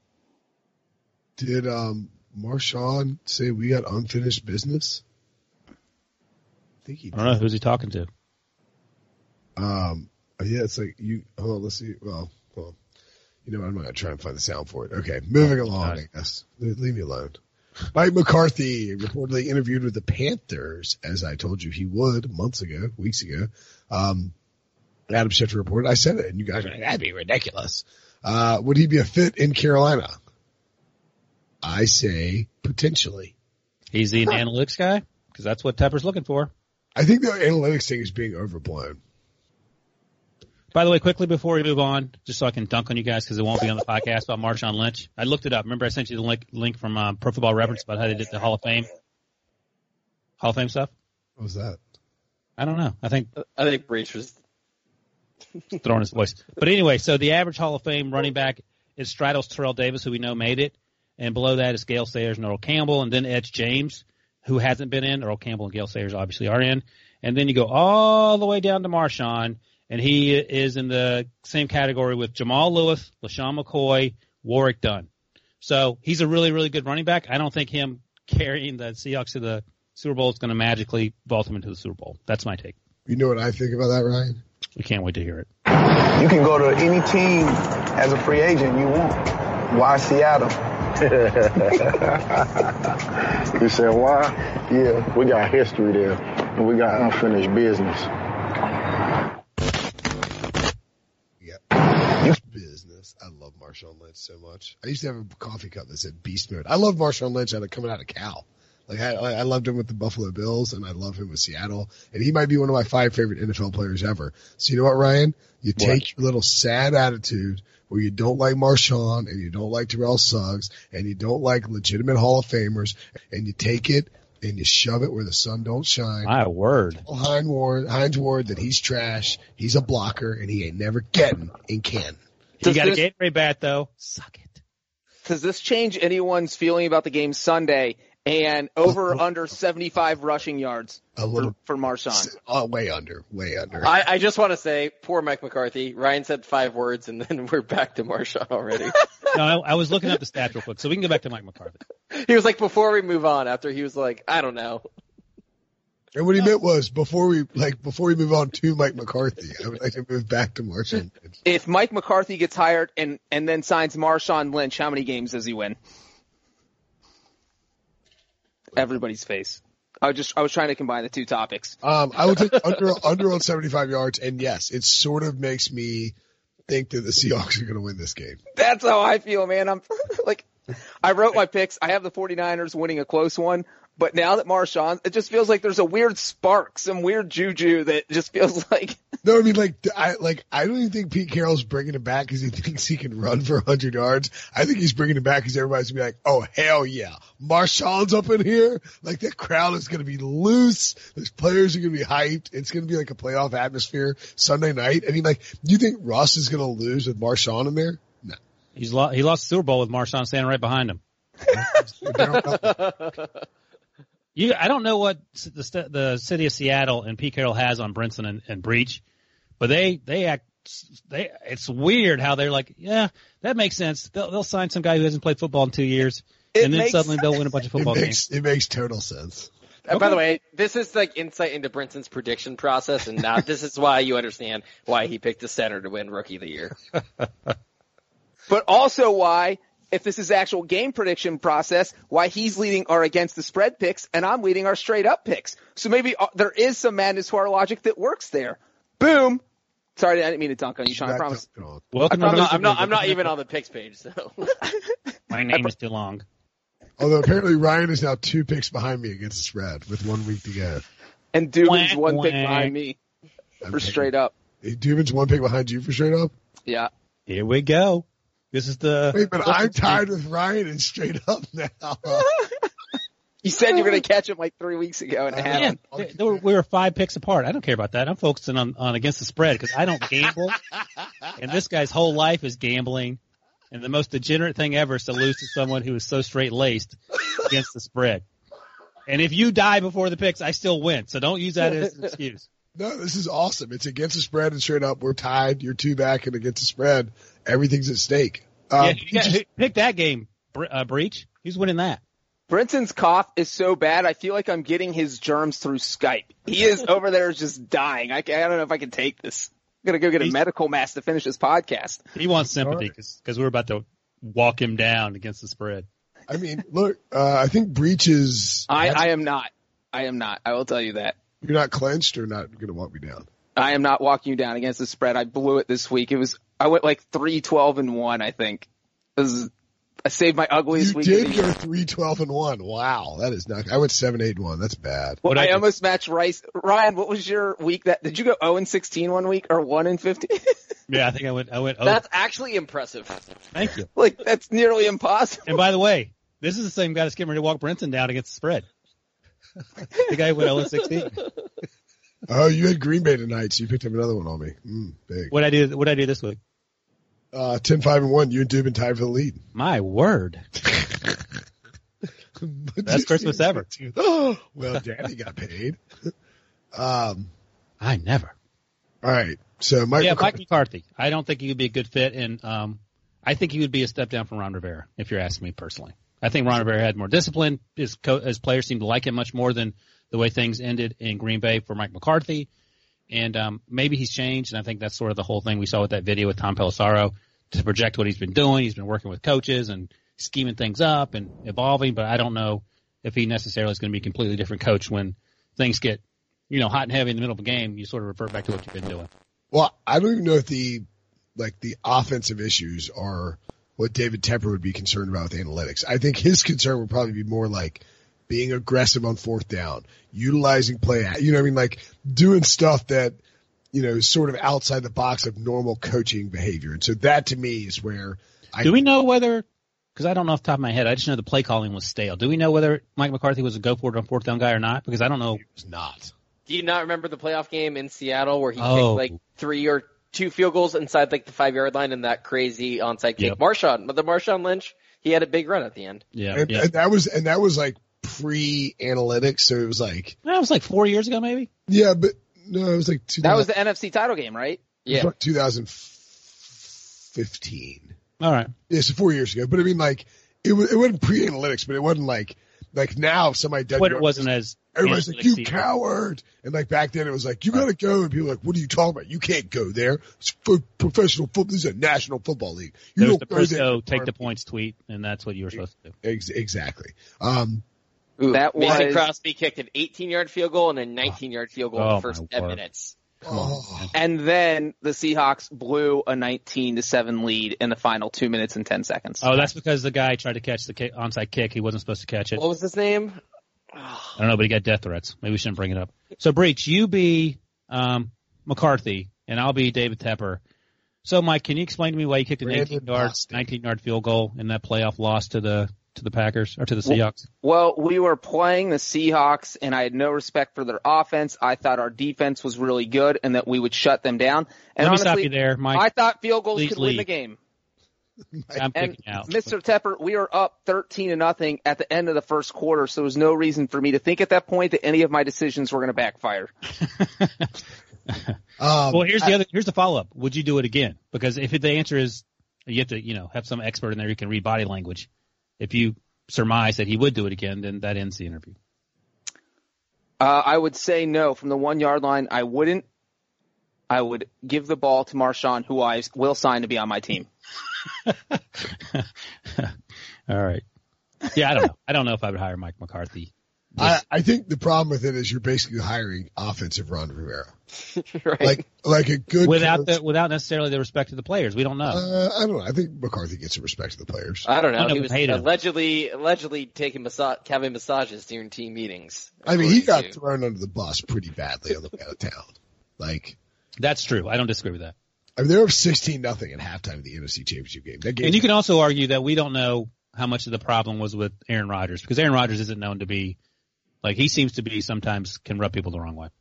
Speaker 5: Did um, Marshawn say we got unfinished business? I think he
Speaker 4: I
Speaker 5: did.
Speaker 4: don't know. Who's he talking to?
Speaker 5: Um, yeah, it's like you. Hold on, let's see. Well, well, you know, I'm not gonna try and find the sound for it. Okay, moving along.
Speaker 4: God.
Speaker 5: I guess leave leave me alone. Mike McCarthy reportedly interviewed with the Panthers, as I told you he would months ago, weeks ago. Um, Adam Schefter reported. I said it, and you guys are like, that'd be ridiculous. Uh, would he be a fit in Carolina? I say potentially.
Speaker 4: He's the analytics guy? Because that's what Tepper's looking for.
Speaker 5: I think the analytics thing is being overblown.
Speaker 4: By the way, quickly before we move on, just so I can dunk on you guys because it won't be on the podcast about Marshawn Lynch. I looked it up. Remember I sent you the link, link from um, Pro Football Reference about how they did the Hall of Fame? Hall of Fame stuff?
Speaker 5: What was that?
Speaker 4: I don't know. I think
Speaker 7: I think Breach was
Speaker 4: throwing his voice. But anyway, so the average Hall of Fame running back is Stratos Terrell Davis, who we know made it. And below that is Gale Sayers and Earl Campbell, and then Edge James, who hasn't been in. Earl Campbell and Gale Sayers obviously are in. And then you go all the way down to Marshawn, and he is in the same category with Jamal Lewis, LaShawn McCoy, Warwick Dunn. So he's a really, really good running back. I don't think him carrying the Seahawks to the Super Bowl is going to magically vault him into the Super Bowl. That's my take.
Speaker 5: You know what I think about that, Ryan?
Speaker 4: We can't wait to hear it.
Speaker 8: You can go to any team as a free agent you want. Why Seattle?
Speaker 9: You said why?
Speaker 8: Yeah.
Speaker 9: We got history there, and we got unfinished business.
Speaker 5: Yeah. Business. I love Marshawn Lynch so much. I used to have a coffee cup that said Beast Mode. I love Marshawn Lynch out of coming out of Cal. Like I, I loved him with the Buffalo Bills, and I love him with Seattle. And he might be one of my five favorite N F L players ever. So you know what, Ryan? You take
Speaker 4: What?
Speaker 5: your little sad attitude where you don't like Marshawn and you don't like Terrell Suggs and you don't like legitimate Hall of Famers, and you take it and you shove it where the sun don't shine.
Speaker 4: My word.
Speaker 5: Tell Hines Ward, Hines Ward that he's trash, he's a blocker, and he ain't never getting in Canton.
Speaker 4: You
Speaker 6: Does
Speaker 4: got a
Speaker 6: this-
Speaker 4: Gatorade bat, though. Suck it.
Speaker 6: Does this change anyone's feeling about the game Sunday and over or under seventy-five rushing yards
Speaker 5: A
Speaker 6: for,
Speaker 5: little,
Speaker 6: for Marshawn?
Speaker 5: uh, way under, way under.
Speaker 7: I, I just want to say, poor Mike McCarthy. Ryan said five words, and then we're back to Marshawn already.
Speaker 4: No, I, I was looking up the stats real quick, so we can go back to Mike McCarthy.
Speaker 7: He was like, before we move on, after he was like, I don't know.
Speaker 5: And what he meant was before we like before we move on to Mike McCarthy, I would like to move back to Marshawn.
Speaker 6: If Mike McCarthy gets hired and, and then signs Marshawn Lynch, how many games does he win? Everybody's face. I was just I was trying to combine the two topics.
Speaker 5: Um, I would take under under on seventy-five yards, and yes, it sort of makes me think that the Seahawks are going to win this game.
Speaker 6: That's how I feel, man. I'm like, I wrote my picks. I have the 49ers winning a close one, but now that Marshawn, it just feels like there's a weird spark, some weird juju that just feels like.
Speaker 5: No, I mean like I like I don't even think Pete Carroll's bringing it back because he thinks he can run for one hundred yards. I think he's bringing it back because everybody's gonna be like, "Oh hell yeah, Marshawn's up in here!" Like that crowd is gonna be loose. Those players are gonna be hyped. It's gonna be like a playoff atmosphere Sunday night. I mean, like, do you think Russ is gonna lose with Marshawn in there? No.
Speaker 4: He's lo- he lost the Super Bowl with Marshawn standing right behind him. You, I don't know what the the city of Seattle and Pete Carroll has on Brinson and, and Breach, but they they act they it's weird how they're like, yeah, that makes sense. They'll, they'll sign some guy who hasn't played football in two years,
Speaker 6: It
Speaker 4: and then
Speaker 6: makes
Speaker 4: suddenly they'll win a bunch of football
Speaker 5: it makes,
Speaker 4: games.
Speaker 5: It makes total sense.
Speaker 7: Uh, By the way, this is like insight into Brinson's prediction process, and now this is why you understand why he picked the center to win Rookie of the Year.
Speaker 6: But also why, if this is actual game prediction process, why he's leading our against the spread picks and I'm leading our straight up picks. So maybe uh, there is some madness to our logic that works there. Boom. Sorry, I didn't mean to dunk on you, Sean. I promise.
Speaker 4: Welcome
Speaker 7: I'm
Speaker 4: to
Speaker 7: not, I'm not,
Speaker 4: Michigan.
Speaker 7: I'm not even on the picks page, so.
Speaker 4: My name is too long.
Speaker 5: Although apparently Ryan is now two picks behind me against the spread with one week to go.
Speaker 6: And Dubin's
Speaker 4: Whack,
Speaker 6: one pick
Speaker 4: whack.
Speaker 6: behind me for
Speaker 5: Okay.
Speaker 6: straight up.
Speaker 5: Hey, Dubin's one pick behind you for straight up?
Speaker 6: Yeah.
Speaker 4: Here we go. This is the.
Speaker 5: Wait, but I'm tied with Ryan and straight up now.
Speaker 6: You said you were going to catch him like three weeks ago and it
Speaker 4: Yeah,
Speaker 6: happened.
Speaker 4: they- they were, we were five picks apart. I don't care about that. I'm focusing on, on against the spread because I don't gamble, and this guy's whole life is gambling. And the most degenerate thing ever is to lose to someone who is so straight laced against the spread. And if you die before the picks, I still win. So don't use that as an excuse.
Speaker 5: No, this is awesome. It's against the spread and straight up. We're tied. You're two back and against the spread. Everything's at stake. Um,
Speaker 4: yeah, you got, pick that game, Bre- uh, Breach. Who's winning that?
Speaker 6: Brinson's cough is so bad, I feel like I'm getting his germs through Skype. He is over there just dying. I, can, I don't know if I can take this. I'm going to go get a
Speaker 4: He's-
Speaker 6: medical mask to finish this podcast.
Speaker 4: He wants sympathy because we're about to walk him down against the spread.
Speaker 5: I mean, look, uh, I think Breach is.
Speaker 6: I, I am not. I am not. I will tell you that.
Speaker 5: You're not clenched or not going to walk me down?
Speaker 6: I am not walking you down against the spread. I blew it this week. It was, I went like three twelve and one, I think. It was, I saved my ugliest
Speaker 5: You
Speaker 6: week.
Speaker 5: did
Speaker 6: of the
Speaker 5: go
Speaker 6: year.
Speaker 5: three twelve and one. Wow, that is not. I went seven eight and one. That's bad.
Speaker 6: Well,
Speaker 4: What
Speaker 6: I,
Speaker 4: I did-
Speaker 6: almost matched Rice. Ryan, what was your week that, did you go oh and sixteen one week or one and fifteen?
Speaker 4: Yeah, I think I went. I went. Oh,
Speaker 7: That's actually impressive.
Speaker 4: thank you.
Speaker 6: Like, that's nearly impossible.
Speaker 4: And by the way, this is the same guy that's getting ready to walk Brenton down against the spread. The guy who went oh and sixteen.
Speaker 5: Oh, you had Green Bay tonight, so you picked up another one on me. Mm, big.
Speaker 4: What I do? What I do this week?
Speaker 5: Uh, ten five and one. You and Dubin tied for the lead.
Speaker 4: My word. Best Christmas ever.
Speaker 5: Well, Danny got paid. Um,
Speaker 4: I never.
Speaker 5: all right. So Mike,
Speaker 4: Yeah,
Speaker 5: McCarthy-
Speaker 4: Mike McCarthy. I don't think he would be a good fit, and um, I think he would be a step down from Ron Rivera, if you're asking me personally. I think Ron Rivera had more discipline. His, co- his players seemed to like him much more than the way things ended in Green Bay for Mike McCarthy. And um, maybe he's changed, and I think that's sort of the whole thing we saw with that video with Tom Pelissaro to project what he's been doing. He's been working with coaches and scheming things up and evolving, but I don't know if he necessarily is going to be a completely different coach when things get, you know, hot and heavy in the middle of a game. You sort of revert back to what you've been doing.
Speaker 5: Well, I don't even know if the like the offensive issues are what David Tepper would be concerned about with analytics. I think his concern would probably be more like being aggressive on fourth down, utilizing play, you know what I mean? Like doing stuff that, you know, is sort of outside the box of normal coaching behavior. And so that to me is where I
Speaker 4: Do we know whether, because I don't know off the top of my head, I just know the play calling was stale. Do we know whether Mike McCarthy was a go for it on fourth down guy or not? Because I don't know.
Speaker 5: was not.
Speaker 7: Do you not remember the playoff game in Seattle where he
Speaker 4: Oh.
Speaker 7: kicked like three or two field goals inside like the five yard line and that crazy onside kick?
Speaker 4: Yep.
Speaker 7: Marshawn, the Marshawn Lynch, he had a big run at the end.
Speaker 4: Yeah,
Speaker 5: And,
Speaker 4: yeah.
Speaker 5: and that was, and that was like pre analytics. So it was like,
Speaker 4: That was like four years ago, maybe.
Speaker 5: yeah, but no, it was like two
Speaker 6: That was the N F C title game, right?
Speaker 7: Yeah.
Speaker 5: two thousand fifteen.
Speaker 4: All right.
Speaker 5: Yeah, so four years ago. But I mean, like, it was, it wasn't pre-analytics, but it wasn't like, like now if somebody does,
Speaker 4: Twitter wasn't as
Speaker 5: everybody's like,
Speaker 4: analytics-y.
Speaker 5: you coward. And like back then it was like, you gotta go. And people were like, what are you talking about? You can't go there. It's for professional football. This is a national football league. You
Speaker 4: There's
Speaker 5: don't
Speaker 4: the
Speaker 5: go
Speaker 4: Prisco
Speaker 5: there.
Speaker 4: take the points tweet, and that's what you were supposed to do.
Speaker 5: Ex- exactly. Um,
Speaker 7: Ooh,
Speaker 6: That
Speaker 7: Mason
Speaker 6: was-
Speaker 7: Crosby kicked an eighteen yard field goal and a nineteen yard field goal in
Speaker 4: Oh,
Speaker 7: the first
Speaker 4: my
Speaker 7: ten
Speaker 4: word.
Speaker 7: minutes.
Speaker 5: oh,
Speaker 6: And then the Seahawks blew a nineteen to seven lead in the final two minutes and ten seconds.
Speaker 4: Oh, that's because the guy tried to catch the kick, onside kick. He wasn't supposed to catch it.
Speaker 7: What was his name?
Speaker 4: I don't know, but he got death threats. Maybe we shouldn't bring it up. So, Breach, you be um, McCarthy, and I'll be David Tepper. So, Mike, can you explain to me why you kicked an
Speaker 5: Brandon
Speaker 4: eighteen yard,
Speaker 5: Bostic.
Speaker 4: nineteen yard field goal in that playoff loss to the to the Packers or to the Seahawks?
Speaker 6: Well, we were playing the Seahawks, and I had no respect for their offense. I thought our defense was really good and that we would shut them down. And
Speaker 4: Let me
Speaker 6: honestly,
Speaker 4: stop you there, Mike.
Speaker 6: I thought field goals
Speaker 4: Please
Speaker 6: could win the
Speaker 4: leave.
Speaker 6: game.
Speaker 4: I'm
Speaker 6: And
Speaker 4: picking out.
Speaker 6: Mister Tepper, we were up thirteen to nothing at the end of the first quarter, so there was no reason for me to think at that point that any of my decisions were going to backfire.
Speaker 5: Um,
Speaker 4: well, here's the
Speaker 5: I,
Speaker 4: other. Here's the follow up. Would you do it again? Because if the answer is you have to, you know, have some expert in there who can read body language. If you surmise that he would do it again, then that ends the interview.
Speaker 6: Uh, I would say no. From the one yard line, I wouldn't. I would give the ball to Marshawn, who I will sign to be on my team.
Speaker 4: All right. Yeah, I don't know. I don't know if I would hire Mike McCarthy.
Speaker 5: I, I think the problem with it is you're basically hiring offensive Ron Rivera.
Speaker 7: Right.
Speaker 5: Like, like a good
Speaker 4: without
Speaker 5: coach,
Speaker 4: the without necessarily the respect of the players. We don't know.
Speaker 5: Uh, I don't know. I think McCarthy gets the respect of the players.
Speaker 7: I don't know.
Speaker 4: I know
Speaker 7: he
Speaker 4: we
Speaker 7: was
Speaker 4: hate him.
Speaker 7: allegedly allegedly taking massa- having massages during team meetings.
Speaker 5: I mean, he got
Speaker 7: according to-
Speaker 5: thrown under the bus pretty badly on the way out of town. Like,
Speaker 4: That's true. I don't disagree with that.
Speaker 5: I mean, they were up sixteen nothing at halftime of the N F C Championship game. That game
Speaker 4: And you can also argue that we don't know how much of the problem was with Aaron Rodgers, because Aaron Rodgers isn't known to be like he seems to be sometimes can rub people the wrong way.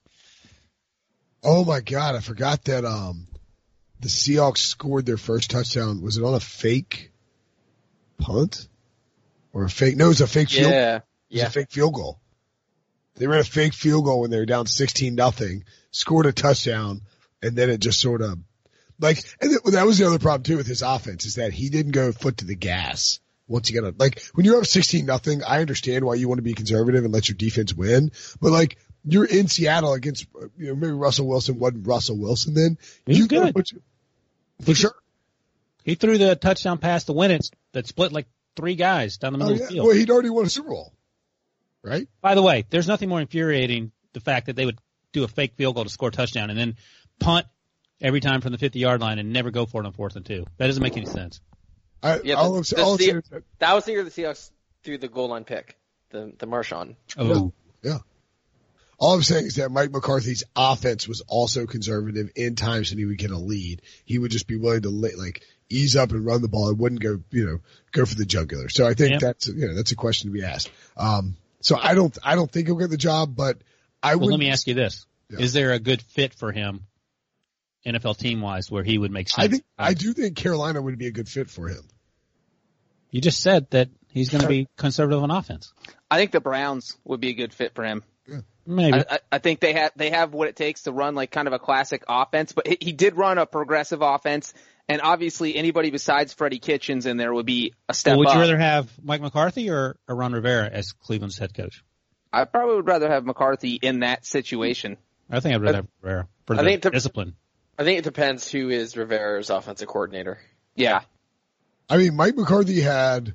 Speaker 5: Oh my God, I forgot that um the Seahawks scored their first touchdown. Was it on a fake punt? Or a fake no, it was a fake field
Speaker 7: Yeah.
Speaker 5: It was
Speaker 7: Yeah.
Speaker 5: a fake field goal. They ran a fake field goal when they were down sixteen nothing, scored a touchdown, and then it just sort of like and th- that was the other problem too with his offense is that he didn't go foot to the gas. Once you get a, like, when you're up sixteen nothing, I understand why you want to be conservative and let your defense win. But like, you're in Seattle against, you know, maybe Russell Wilson wasn't Russell Wilson then.
Speaker 4: He's
Speaker 5: You gotta
Speaker 4: good.
Speaker 5: put your- For sure.
Speaker 4: He threw the touchdown pass to win it that split like three guys down the
Speaker 5: Oh,
Speaker 4: middle
Speaker 5: yeah.
Speaker 4: of the field.
Speaker 5: Well, he'd already won a Super Bowl. Right?
Speaker 4: By the way, there's nothing more infuriating the fact that they would do a fake field goal to score a touchdown and then punt every time from the fifty-yard line and never go for it on fourth and two. That doesn't make any sense.
Speaker 5: I,
Speaker 7: Yeah,
Speaker 5: all
Speaker 7: the-
Speaker 5: I'm,
Speaker 7: the
Speaker 5: all I'm
Speaker 7: Se-
Speaker 5: saying is that,
Speaker 7: That was the year the Seahawks threw the goal line pick, the the Marshawn.
Speaker 4: Oh,
Speaker 5: yeah. All I'm saying is that Mike McCarthy's offense was also conservative in times when he would get a lead. He would just be willing to like ease up and run the ball. It wouldn't go, you know, go for the jugular. So I think
Speaker 4: Yep.
Speaker 5: that's, you know, that's a question to be asked. Um, so I don't, I don't think he'll get the job, but I
Speaker 4: well,
Speaker 5: would.
Speaker 4: let me ask you this.
Speaker 5: Yeah.
Speaker 4: Is there a good fit for him N F L team-wise where he would make sense?
Speaker 5: I think, I do think Carolina would be a good fit for him.
Speaker 4: You just said that he's going to be conservative on offense.
Speaker 6: I think the Browns would be a good fit for him.
Speaker 4: Maybe.
Speaker 6: I, I, I think they have they have what it takes to run like kind of a classic offense, but he, he did run a progressive offense, and obviously anybody besides Freddie Kitchens in there would be a step
Speaker 4: Well, would
Speaker 6: up.
Speaker 4: you rather have Mike McCarthy or, or Ron Rivera as Cleveland's head coach?
Speaker 6: I probably would rather have McCarthy in that situation.
Speaker 4: I think I'd rather have Rivera for
Speaker 7: I
Speaker 4: the
Speaker 7: think the-
Speaker 4: discipline.
Speaker 7: I think it depends who is Rivera's offensive coordinator.
Speaker 6: Yeah.
Speaker 5: I mean, Mike McCarthy had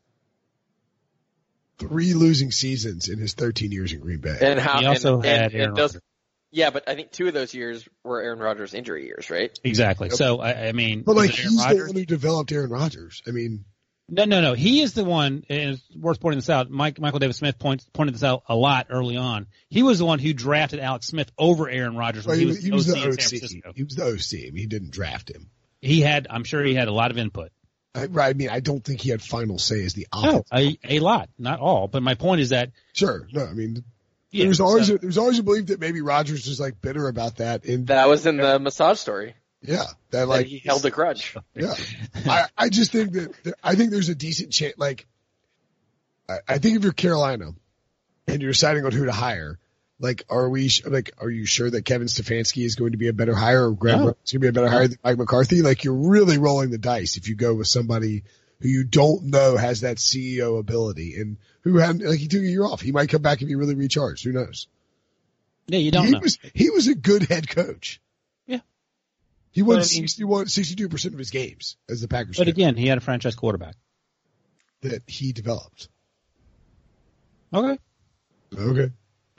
Speaker 5: three losing seasons in his thirteen years in Green Bay.
Speaker 7: And how
Speaker 4: He also
Speaker 7: and,
Speaker 4: had
Speaker 7: and,
Speaker 4: Aaron
Speaker 7: and does,
Speaker 4: Rodgers.
Speaker 7: Yeah, but I think two of those years were Aaron Rodgers' injury years, right?
Speaker 4: Exactly. So, I, I mean,
Speaker 5: But like,
Speaker 4: is it Aaron
Speaker 5: he's the
Speaker 4: Rodgers?
Speaker 5: one who developed Aaron Rodgers. I mean,
Speaker 4: No, no, no. He is the one, and it's worth pointing this out. Mike, Michael David Smith points, pointed this out a lot early on. He was the one who drafted Alex Smith over Aaron Rodgers when
Speaker 5: well,
Speaker 4: he
Speaker 5: he,
Speaker 4: was,
Speaker 5: he was
Speaker 4: O
Speaker 5: the
Speaker 4: C in
Speaker 5: O
Speaker 4: San
Speaker 5: C.
Speaker 4: Francisco.
Speaker 5: He was the O C. I mean, he didn't draft him.
Speaker 4: He had, I'm sure he had a lot of input.
Speaker 5: I, I mean, I don't think he had final say as the
Speaker 4: No,
Speaker 5: offense.
Speaker 4: a, a lot, not all. But my point is that
Speaker 5: Sure. No, I mean,
Speaker 4: yeah,
Speaker 5: there's always
Speaker 4: so-
Speaker 5: a, there's always a belief that maybe Rodgers was like bitter about that. In
Speaker 7: That was in the massage story.
Speaker 5: yeah, that
Speaker 7: Like
Speaker 5: like
Speaker 7: he held a grudge.
Speaker 5: yeah. I I just think that, that I think there's a decent chance. Like, I, I think if you're Carolina and you're deciding on who to hire, like, are we like, are you sure that Kevin Stefanski is going to be a better hire or Greg
Speaker 4: No.
Speaker 5: Roman's going to be a better hire than Mike McCarthy? Like, you're really rolling the dice if you go with somebody who you don't know has that C E O ability and who hadn't, like, he took a year off. He might come back and be really recharged. Who knows?
Speaker 4: yeah, you don't
Speaker 5: he
Speaker 4: know.
Speaker 5: was, he was a good head coach.
Speaker 4: Yeah.
Speaker 5: He won
Speaker 4: But I mean-
Speaker 5: sixty-one, sixty-two percent of his games as the Packers
Speaker 4: But
Speaker 5: coach
Speaker 4: again, he had a franchise quarterback.
Speaker 5: that he developed.
Speaker 4: Okay.
Speaker 5: Okay.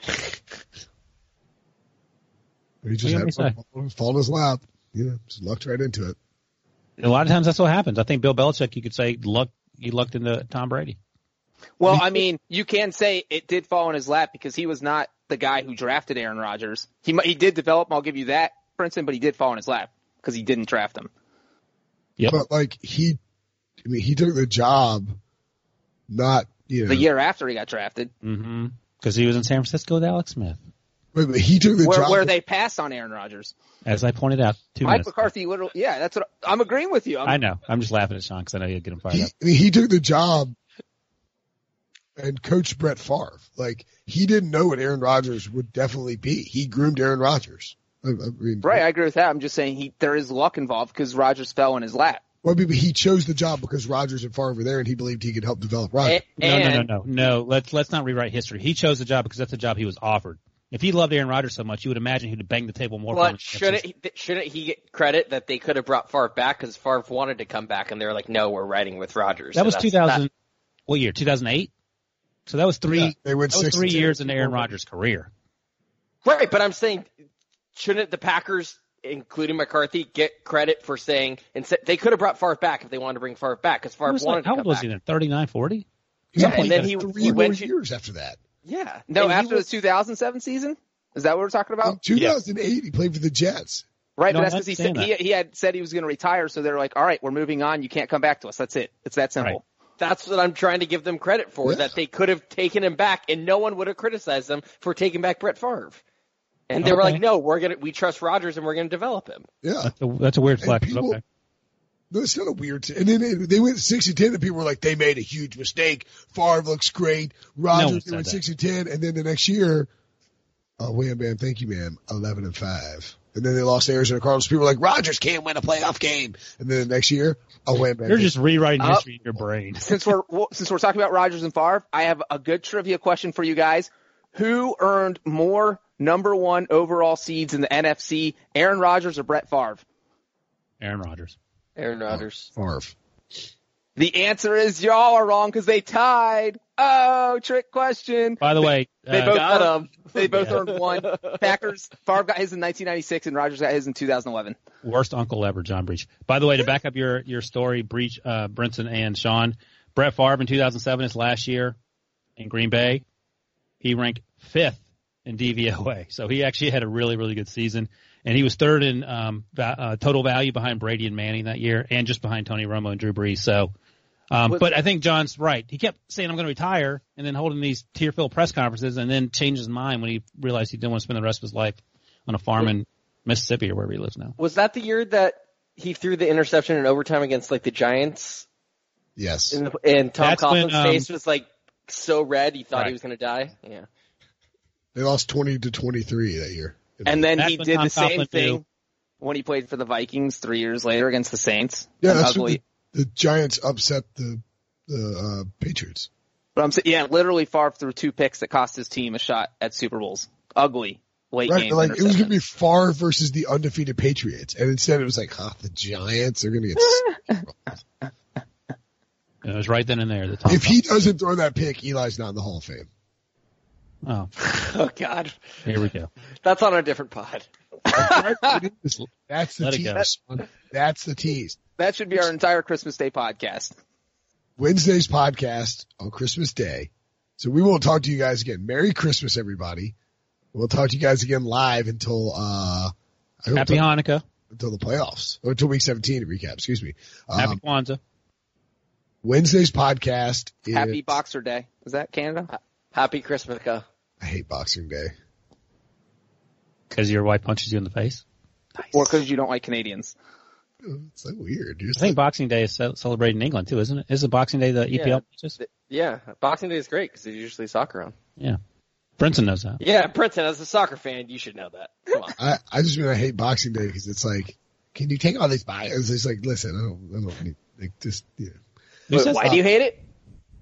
Speaker 5: He just
Speaker 4: What
Speaker 5: had
Speaker 4: do you want me
Speaker 5: one fall in his lap. You know, just lucked right into it.
Speaker 4: A lot of times that's what happens. I think Bill Belichick, you could say, luck, he lucked into Tom Brady.
Speaker 6: Well, I mean, you can say it did fall in his lap because he was not the guy who drafted Aaron Rodgers. He he did develop him, I'll give you that, Princeton, but he did fall in his lap because he didn't draft him.
Speaker 4: Yep.
Speaker 5: But like he, I mean, he took the job, not you know.
Speaker 6: The year after he got drafted,
Speaker 4: Mm-hmm. Because he was in San Francisco with Alex Smith,
Speaker 5: Wait, but he took the
Speaker 6: where
Speaker 5: job.
Speaker 6: where they passed on Aaron Rodgers.
Speaker 4: as I pointed out two
Speaker 6: Mike
Speaker 4: minutes ago.
Speaker 6: McCarthy, literally, yeah, that's what I'm agreeing with you. I'm,
Speaker 4: I know. I'm just laughing at Sean because I know you'd get him fired
Speaker 5: he,
Speaker 4: up.
Speaker 5: I mean, he took the job and coached Brett Favre. Like he didn't know what Aaron Rodgers would definitely be. He groomed Aaron Rodgers. I, I mean,
Speaker 6: right, I agree with that. I'm just saying he there is luck involved because Rodgers fell in his lap.
Speaker 5: Well, maybe he chose the job because Rodgers and Favre were there, and he believed he could help develop Rodgers.
Speaker 7: And,
Speaker 4: no, no, no, no, no. Let's let's not rewrite history. He chose the job because that's the job he was offered. If he loved Aaron Rodgers so much, you would imagine he'd bang the table more.
Speaker 7: But shouldn't he, shouldn't he get credit that they could have brought Favre back because Favre wanted to come back and they were like, no, we're riding with Rodgers.
Speaker 4: That
Speaker 7: so
Speaker 4: was two thousand.
Speaker 7: That,
Speaker 4: what year? two thousand eight. So that was three.
Speaker 5: Yeah, they went
Speaker 4: that was
Speaker 5: six
Speaker 4: three
Speaker 5: and
Speaker 4: years
Speaker 5: ten.
Speaker 4: in Aaron Rodgers' career.
Speaker 7: right, but I'm saying, shouldn't the Packers, including McCarthy, get credit for saying and say, they could have brought Favre back if they wanted to bring Favre back because Favre
Speaker 4: He was
Speaker 7: wanted
Speaker 4: like,
Speaker 7: to
Speaker 4: how
Speaker 7: come
Speaker 4: old was
Speaker 7: back.
Speaker 4: he then? thirty-nine, forty?
Speaker 7: Yeah,
Speaker 4: Something
Speaker 7: and then
Speaker 4: like
Speaker 7: he,
Speaker 5: Three
Speaker 7: he
Speaker 5: more
Speaker 7: went to,
Speaker 5: years after that.
Speaker 7: yeah.
Speaker 6: No,
Speaker 7: and he
Speaker 6: after
Speaker 7: was-
Speaker 6: the two thousand seven season? Is that what we're talking
Speaker 5: In
Speaker 6: about?
Speaker 5: two thousand eight, he played for the Jets.
Speaker 6: Right,
Speaker 4: No,
Speaker 6: but that's
Speaker 4: I
Speaker 6: because he said
Speaker 4: understand
Speaker 6: he, he had said he was going to retire, so they're like, all right, we're moving on. You can't come back to us. That's it. It's that simple.
Speaker 4: Right.
Speaker 7: That's what I'm trying to give them credit for,
Speaker 5: Yeah.
Speaker 7: that they could have taken him back and no one would have criticized them for taking back Brett Favre. And they were
Speaker 4: Okay.
Speaker 7: like, no, we're going to, we trust Rodgers and we're going to develop him.
Speaker 5: Yeah.
Speaker 4: That's a, that's a weird
Speaker 5: And
Speaker 4: flex. but
Speaker 5: people-
Speaker 4: okay.
Speaker 5: No, it's not a weird. T- and then they, they went six and ten, and people were like, "They made a huge mistake." Favre looks great.
Speaker 4: one
Speaker 5: Rodgers
Speaker 4: said
Speaker 5: they went
Speaker 4: that.
Speaker 5: six and ten, and then the next year, oh wham bam, thank you, ma'am, eleven and five. And then they lost to Arizona Cardinals. People were like, "Rodgers can't win a playoff game." And then the next year, oh wham bam.
Speaker 4: You're just rewriting
Speaker 6: Uh,
Speaker 4: history in your brain.
Speaker 6: Since we're well, since we're talking about Rodgers and Favre, I have a good trivia question for you guys. Who earned more number one overall seeds in the N F C, Aaron Rodgers or Brett Favre?
Speaker 4: Aaron Rodgers.
Speaker 7: Aaron Rodgers.
Speaker 5: Favre.
Speaker 6: The answer is y'all are wrong because they tied. Oh, trick question.
Speaker 4: By the way,
Speaker 6: They
Speaker 4: uh,
Speaker 6: both
Speaker 7: Got
Speaker 6: earned,
Speaker 7: him.
Speaker 6: they both
Speaker 4: Yeah.
Speaker 6: earned one. Packers, Favre got his in nineteen ninety-six and Rodgers got his in two thousand eleven.
Speaker 4: worst uncle ever, John Breach. By the way, to back up your your story, Breach, uh, Brinson and Sean, Brett Favre in two thousand seven, his last year in Green Bay, he ranked fifth in D V O A. So he actually had a really, really good season. And he was third in um, va- uh, total value behind Brady and Manning that year, and just behind Tony Romo and Drew Brees. So, um, but I think John's right. He kept saying, "I'm going to retire," and then holding these tear-filled press conferences, and then changed his mind when he realized he didn't want to spend the rest of his life on a farm in Mississippi or wherever he lives now.
Speaker 7: Was that the year that he threw the interception in overtime against like the Giants?
Speaker 5: Yes.
Speaker 7: And, and Tom
Speaker 4: That's
Speaker 7: Coughlin's
Speaker 4: when, um,
Speaker 7: face was like so red he thought
Speaker 4: Right.
Speaker 7: he was going to die? Yeah.
Speaker 5: They lost twenty to twenty-three that year.
Speaker 6: And then
Speaker 4: That's
Speaker 6: he
Speaker 4: when
Speaker 6: did
Speaker 4: Tom
Speaker 6: the same
Speaker 4: Coughlin
Speaker 6: thing
Speaker 4: knew.
Speaker 6: when he played for the Vikings three years later against the Saints.
Speaker 5: Yeah,
Speaker 6: An
Speaker 5: that's when
Speaker 6: ugly.
Speaker 5: the, the Giants upset the the uh, Patriots.
Speaker 6: But I'm saying, yeah, literally Favre threw two picks that cost his team a shot at Super Bowls. Ugly late
Speaker 5: Right,
Speaker 6: game.
Speaker 5: like it was going to
Speaker 6: interceptions.
Speaker 5: be Favre versus the undefeated Patriots, and instead it was like, "Huh, the Giants are going to get."
Speaker 4: It was right then and there. The Tom
Speaker 5: If he
Speaker 4: Coughlin-
Speaker 5: doesn't throw that pick, Eli's not in the Hall of Fame.
Speaker 4: oh,
Speaker 7: Oh, God.
Speaker 4: here we go.
Speaker 7: That's on a different pod.
Speaker 5: That's the
Speaker 4: Let it go.
Speaker 5: tease. That's the tease.
Speaker 6: That should be our entire Christmas Day podcast.
Speaker 5: Wednesday's podcast on Christmas Day. So we won't talk to you guys again. Merry Christmas, everybody. We'll talk to you guys again live until uh I hope
Speaker 4: Happy
Speaker 5: until,
Speaker 4: Hanukkah.
Speaker 5: until the playoffs. Or until week seventeen to recap, excuse me.
Speaker 4: Happy
Speaker 5: Um,
Speaker 4: Kwanzaa.
Speaker 5: Wednesday's podcast is
Speaker 6: Happy Boxer Day. Is that Canada?
Speaker 7: Happy Christmas.
Speaker 5: I hate Boxing Day.
Speaker 4: Because your wife punches you in the face.
Speaker 6: Or because you don't like Canadians?
Speaker 5: It's so weird. You're
Speaker 4: I
Speaker 5: just
Speaker 4: think
Speaker 5: like,
Speaker 4: Boxing Day is ce- celebrated in England too, isn't it? Isn't Boxing Day the E P L
Speaker 7: Yeah.
Speaker 4: pitches?
Speaker 7: Yeah. Boxing Day is great because there's usually soccer on.
Speaker 4: Yeah. Brinson knows that.
Speaker 7: Yeah, Princeton, as a soccer fan, you should know that. Come on.
Speaker 5: I, I just mean I hate Boxing Day because it's like, can you take all these bios? It's like, listen, I don't, I don't need, like, just, yeah.
Speaker 4: Who says
Speaker 7: Why
Speaker 4: that?
Speaker 7: do you hate it?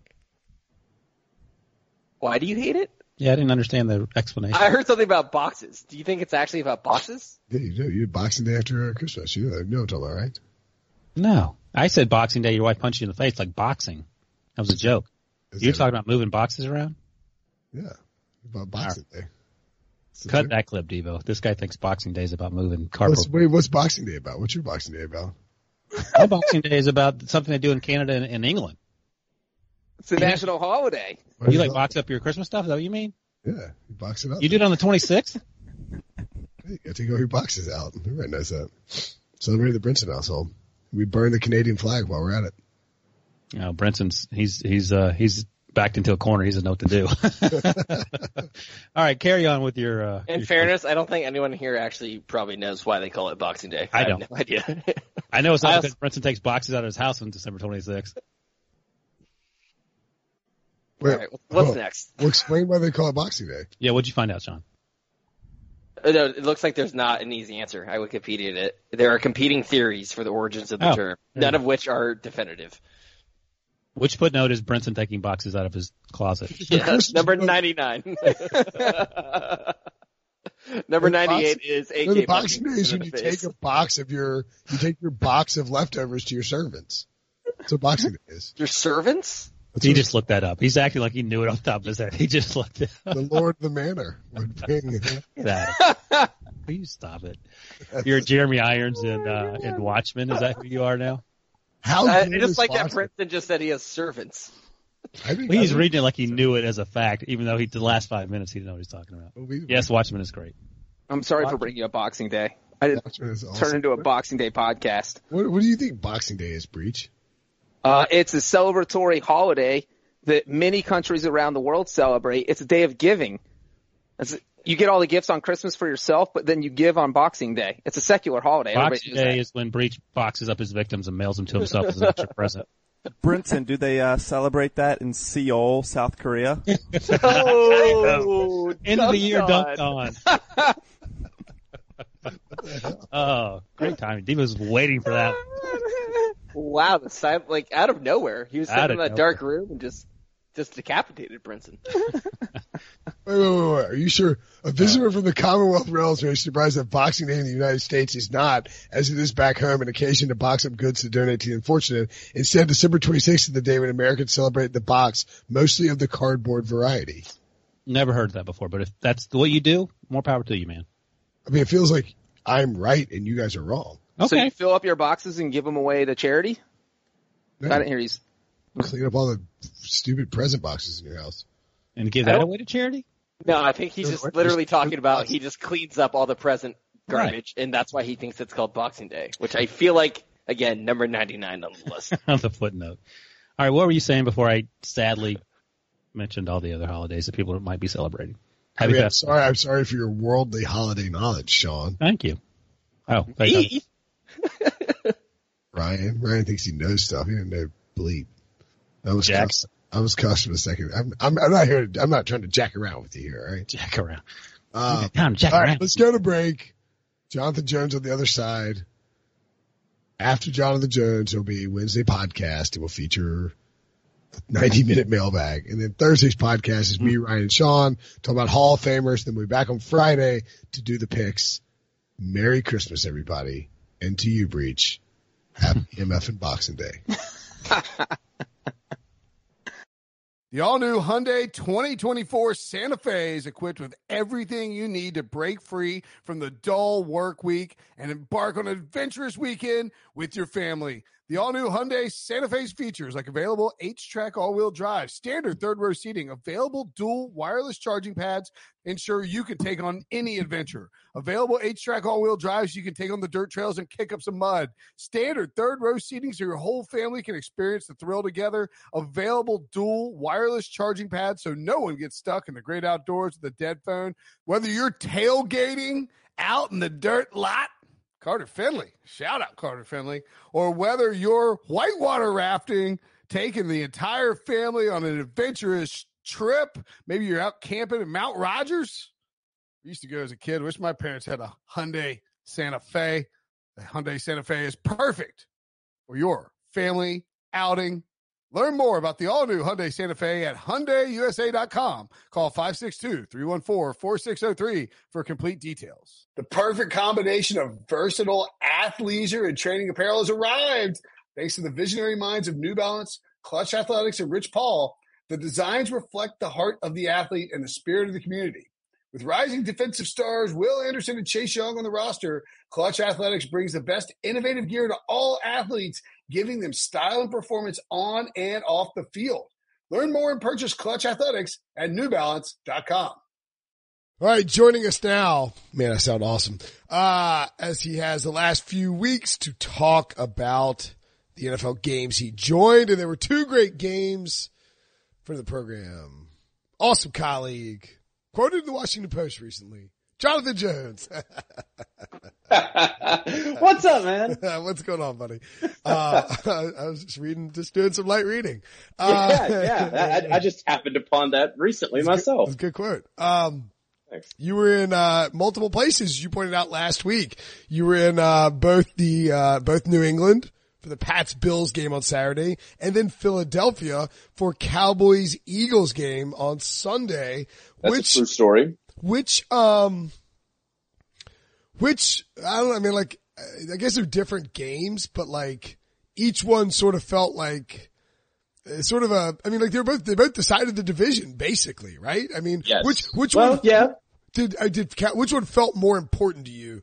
Speaker 7: Why do you hate it?
Speaker 4: Yeah, I didn't understand the explanation.
Speaker 7: I heard something about boxes. Do you think it's actually about boxes?
Speaker 5: Yeah, you do. You do Boxing Day after uh, Christmas. You know, you know what I'm talking about, right?
Speaker 4: No. I said Boxing Day, your wife punched you in the face like boxing. That was a joke.
Speaker 5: Is
Speaker 4: You're
Speaker 5: that-
Speaker 4: talking about moving boxes around?
Speaker 5: Yeah. About Boxing Day. It's the
Speaker 4: Cut
Speaker 5: thing.
Speaker 4: that clip, Devo. This guy thinks Boxing Day is about moving
Speaker 5: What's,
Speaker 4: cardboard.
Speaker 5: wait, what's Boxing Day about? What's your Boxing Day about?
Speaker 4: My Boxing Day is about something they do in Canada and, and England.
Speaker 6: It's a national holiday.
Speaker 5: What
Speaker 4: You
Speaker 5: is
Speaker 4: like
Speaker 5: it?
Speaker 4: box up your Christmas stuff? Is that what you mean?
Speaker 5: Yeah, you box it up.
Speaker 4: You do it on the twenty-sixth?
Speaker 5: You got to go your boxes out. Everybody knows that. Celebrate the Brinson household. We burn the Canadian flag while we're at it.
Speaker 4: You know, Brinson's, he's, he's, uh, he's backed into a corner. He doesn't know what to do. All right, carry on with your, uh,
Speaker 7: In
Speaker 4: your-
Speaker 7: fairness, I don't think anyone here actually probably knows why they call it Boxing Day.
Speaker 4: I
Speaker 7: have
Speaker 4: don't.
Speaker 7: no idea.
Speaker 4: I know it's not
Speaker 7: I
Speaker 4: because Brinson takes boxes out of his house on December twenty-sixth.
Speaker 5: Wait,
Speaker 7: All right, what's
Speaker 5: oh,
Speaker 7: next?
Speaker 5: Well, explain why they call it Boxing Day.
Speaker 4: Yeah, what'd you find out, Sean?
Speaker 7: Uh, No, it looks like there's not an easy answer. I Wikipedia'd it. There are competing theories for the origins of the
Speaker 4: Oh,
Speaker 7: term,
Speaker 4: yeah.
Speaker 7: none of which are definitive.
Speaker 4: Which footnote is Brinson taking boxes out of his closet?
Speaker 7: Yes, number ninety-nine. Number ninety-eight is A K.
Speaker 5: No, the Boxing
Speaker 7: punching
Speaker 5: Day is
Speaker 7: in
Speaker 5: when
Speaker 7: the
Speaker 5: you
Speaker 7: face.
Speaker 5: take a box of your, you take your box of leftovers to your servants. That's what Boxing Day is.
Speaker 7: Your servants?
Speaker 5: That's
Speaker 4: He
Speaker 5: what
Speaker 4: just looked that up. He's acting like he knew it off the top of his head. He just looked it up.
Speaker 5: the Lord of the Manor would bring.
Speaker 4: Get out of here. Please stop it. You're Jeremy Irons in, uh, in Watchmen. Is that who you are now?
Speaker 5: How
Speaker 7: I, I
Speaker 5: good
Speaker 7: just
Speaker 5: is
Speaker 7: like that
Speaker 5: Watchmen?
Speaker 7: Princeton just said he has servants.
Speaker 5: I think,
Speaker 4: Well, he's
Speaker 5: I think-
Speaker 4: reading it like he knew it as a fact, even though he the last five minutes he didn't know what he's talking about.
Speaker 5: Well, we-
Speaker 4: Yes, Watchmen is great.
Speaker 6: I'm sorry for bringing up Boxing Day. I didn't
Speaker 5: Watchmen is
Speaker 6: turn
Speaker 5: awesome.
Speaker 6: into a Boxing Day podcast.
Speaker 5: What, what do you think Boxing Day is, Breach?
Speaker 6: Uh, it's a celebratory holiday that many countries around the world celebrate. It's a day of giving. It's, you get all the gifts on Christmas for yourself, but then you give on Boxing Day. It's a secular holiday. Everybody
Speaker 4: Boxing
Speaker 6: knows
Speaker 4: Day
Speaker 6: that.
Speaker 4: is when Breach boxes up his victims and mails them to himself as an extra present.
Speaker 10: Brinson, do they uh, celebrate that in Seoul, South Korea?
Speaker 7: Oh,
Speaker 4: End of the
Speaker 7: dunked
Speaker 4: year
Speaker 7: on.
Speaker 4: dunked on. Oh, great timing. Diva was waiting for that.
Speaker 7: Wow, the side, like out of nowhere, he was
Speaker 4: Out
Speaker 7: sitting in
Speaker 4: of
Speaker 7: that dark room and just just decapitated Brinson.
Speaker 5: Wait, wait, wait, wait. Are you sure? A visitor from the Commonwealth Realms may be surprised that Boxing Day in the United States is not, as it is back home, an occasion to box up goods to donate to the unfortunate. Instead, December twenty-sixth is the day when Americans celebrate the box, mostly of the cardboard variety.
Speaker 4: Never heard that before, but if that's the way you do, more power to you, man.
Speaker 5: I mean, it feels like I'm right and you guys are wrong.
Speaker 6: So
Speaker 4: Okay.
Speaker 6: you fill up your boxes and give them away to charity?
Speaker 5: No,
Speaker 6: I didn't hear you.
Speaker 5: clean up all the stupid present boxes in your house.
Speaker 4: And give
Speaker 7: I
Speaker 4: that
Speaker 7: don't-
Speaker 4: away to charity?
Speaker 7: No, I think he's just literally talking about he just cleans up all the present
Speaker 4: Right.
Speaker 7: garbage, and that's why he thinks it's called Boxing Day, which I feel like, again, number ninety-nine on the list.
Speaker 4: On the footnote. All right, what were you saying before I sadly mentioned all the other holidays that people might be celebrating?
Speaker 5: I
Speaker 4: Happy
Speaker 5: mean, I'm
Speaker 4: Festival.
Speaker 5: sorry, I'm sorry for your worldly holiday knowledge, Sean.
Speaker 4: Thank you. Oh, thank you.
Speaker 7: Me?
Speaker 5: Ryan, Ryan thinks he knows stuff. He didn't know bleep. I was
Speaker 4: Jack.
Speaker 5: cussed. I was cussed for a second. I'm, I'm, I'm not here. To, I'm not trying to jack around with you here. All right.
Speaker 4: Jack around.
Speaker 5: Um,
Speaker 4: Time to jack
Speaker 5: all right,
Speaker 4: around.
Speaker 5: let's go to break. Jonathan Jones on the other side. After Jonathan Jones, there'll be a Wednesday podcast. It will feature a ninety minute mailbag. And then Thursday's podcast is me, Ryan, and Sean talking about Hall of Famers. Then we'll be back on Friday to do the picks. Merry Christmas, everybody. And to you, Breach. Happy M F and Boxing Day.
Speaker 11: The all-new Hyundai twenty twenty-four Santa Fe is equipped with everything you need to break free from the dull work week and embark on an adventurous weekend with your family. The all-new Hyundai Santa Fe's features like available H-Track all-wheel drive, standard third-row seating, available dual wireless charging pads, ensure you can take on any adventure. Available H-Track all-wheel drives, you can take on the dirt trails and kick up some mud. Standard third-row seating so your whole family can experience the thrill together. Available dual wireless charging pads so no one gets stuck in the great outdoors with a dead phone. Whether you're tailgating out in the dirt lot, Carter Finley, shout out Carter Finley, or whether you're whitewater rafting, taking the entire family on an adventurous trip, maybe you're out camping in Mount Rogers. I used to go as a kid. Wish my parents had a Hyundai Santa Fe. The Hyundai Santa Fe is perfect for your family outing. Learn more about the all-new Hyundai Santa Fe at Hyundai U S A dot com. Call five six two, three one four, four six zero three for complete details. The perfect combination of versatile athleisure and training apparel has arrived. Thanks to the visionary minds of New Balance, Clutch Athletics, and Rich Paul, the designs reflect the heart of the athlete and the spirit of the community. With rising defensive stars Will Anderson and Chase Young on the roster, Clutch Athletics brings the best innovative gear to all athletes, giving them style and performance on and off the field. Learn more and purchase Clutch Athletics at New Balance dot com.
Speaker 5: All right, joining us now, man, I sound awesome, uh, as he has the last few weeks to talk about the N F L games he joined, and there were two great games for the program. Awesome colleague, quoted in the Washington Post recently, Jonathan Jones.
Speaker 12: What's up, man?
Speaker 5: What's going on, buddy? Uh, I was just reading, just doing some light reading. Uh,
Speaker 12: yeah, yeah. I, I just happened upon that recently
Speaker 5: That's
Speaker 12: myself.
Speaker 5: That's a good quote. Um,
Speaker 12: Thanks.
Speaker 5: You were in uh multiple places. You pointed out last week. You were in uh both the uh both New England for the Pats Bills game on Saturday, and then Philadelphia for Cowboys Eagles game on Sunday.
Speaker 12: That's
Speaker 5: which,
Speaker 12: a true story.
Speaker 5: Which um, which I don't know. I mean, like I guess they're different games, but like each one sort of felt like sort of a. I mean, like they're both they both decided the division basically, right? I mean,
Speaker 12: yes.
Speaker 5: which which
Speaker 12: well,
Speaker 5: one?
Speaker 12: Yeah.
Speaker 5: Did I did which one felt more important to you?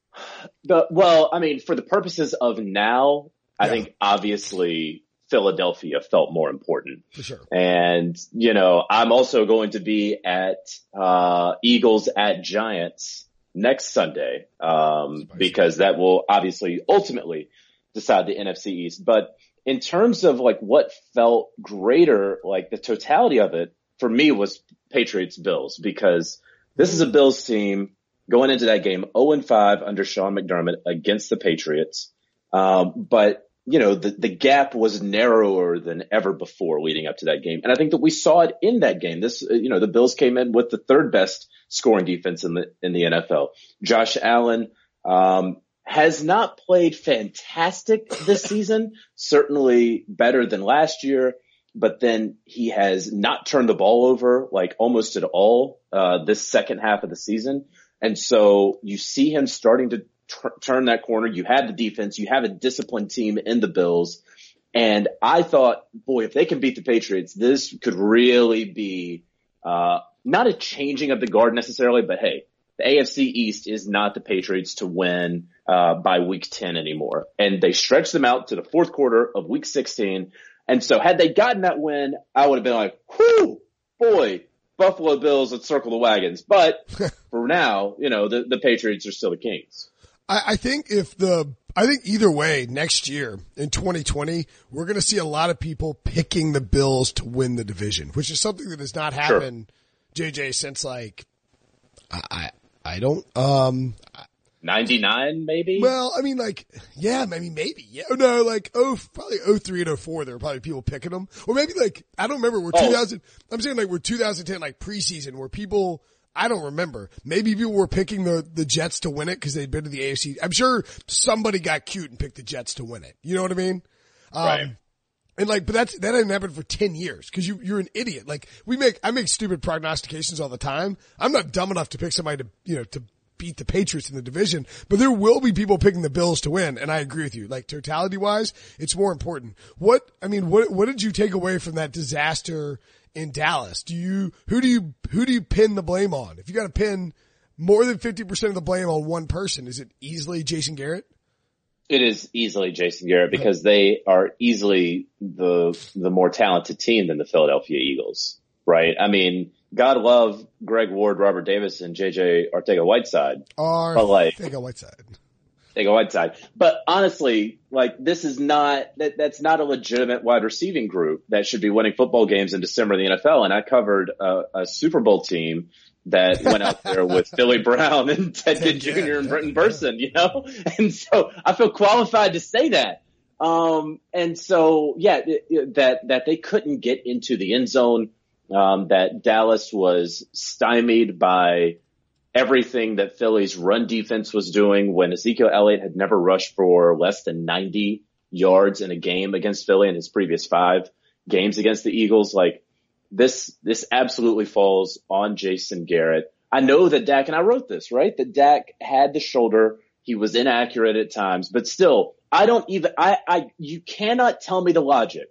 Speaker 12: The well, I mean, for the purposes of now, I
Speaker 5: Yeah.
Speaker 12: think obviously Philadelphia felt more important.
Speaker 5: For sure.
Speaker 12: And, you know, I'm also going to be at, uh, Eagles at Giants next Sunday, um, because that will obviously ultimately decide the N F C East. But in terms of like what felt greater, like the totality of it for me was Patriots Bills, because this is a Bills team going into that game oh and five under Sean McDermott against the Patriots. Um, but you know, the, the gap was narrower than ever before leading up to that game. And I think that we saw it in that game. This, you know, the Bills came in with the third best scoring defense in the, in the N F L. Josh Allen, um, has not played fantastic this season, certainly better than last year, but then he has not turned the ball over like almost at all, uh, this second half of the season. And so you see him starting to t- turn that corner. You have the defense. You have a disciplined team in the Bills. And I thought, boy, if they can beat the Patriots, this could really be, uh, not a changing of the guard necessarily, but hey, the A F C East is not the Patriots to win, uh, by week ten anymore. And they stretched them out to the fourth quarter of week sixteen. And so had they gotten that win, I would have been like, whoo, boy, Buffalo Bills, let's circle the wagons. But for now, you know, the, the Patriots are still the Kings.
Speaker 5: I, I think if the, I think either way, next year in twenty twenty, we're going to see a lot of people picking the Bills to win the division, which is something that has not happened, sure. J J, since like, I, I, I don't, um,
Speaker 12: ninety-nine maybe?
Speaker 5: Well, I mean, like, yeah, maybe, maybe, yeah. No, like, oh, probably oh three and oh four, there were probably people picking them. Or maybe like, I don't remember, we're
Speaker 12: oh.
Speaker 5: two thousand, I'm saying like we're two thousand ten, like preseason, where people, I don't remember. Maybe people were picking the, the Jets to win it because they'd been to the A F C. I'm sure somebody got cute and picked the Jets to win it. You know what I mean? Um,
Speaker 12: right.
Speaker 5: And like, but that's, that hasn't happened for ten years because you, you're an idiot. Like, we make, I make stupid prognostications all the time. I'm not dumb enough to pick somebody to, you know, to beat the Patriots in the division, but there will be people picking the Bills to win. And I agree with you. Like, totality wise, it's more important. What, I mean, what, what did you take away from that disaster in Dallas? Do you, who do you, who do you pin the blame on? If you got to pin more than fifty percent of the blame on one person, is it easily Jason Garrett?
Speaker 12: It is easily Jason Garrett because they are easily the, the more talented team than the Philadelphia Eagles, right? I mean, God love Greg Ward, Robert Davis, and J J Arcega-Whiteside.
Speaker 5: Arcega-Whiteside.
Speaker 12: Arcega-Whiteside. But honestly, like, this is not, that, that's not a legitimate wide receiving group that should be winning football games in December in the N F L. And I covered a, a Super Bowl team that went out there with Philly Brown and Ted Ginn Junior and Brenton Burson, you know? And so I feel qualified to say that. Um, and so, yeah, it, it, that, that they couldn't get into the end zone, um, that Dallas was stymied by everything that Philly's run defense was doing when Ezekiel Elliott had never rushed for less than ninety yards in a game against Philly in his previous five games against the Eagles. Like, This, this absolutely falls on Jason Garrett. I know that Dak, and I wrote this, right? That Dak had the shoulder. He was inaccurate at times, but still, I don't even, I, I, you cannot tell me the logic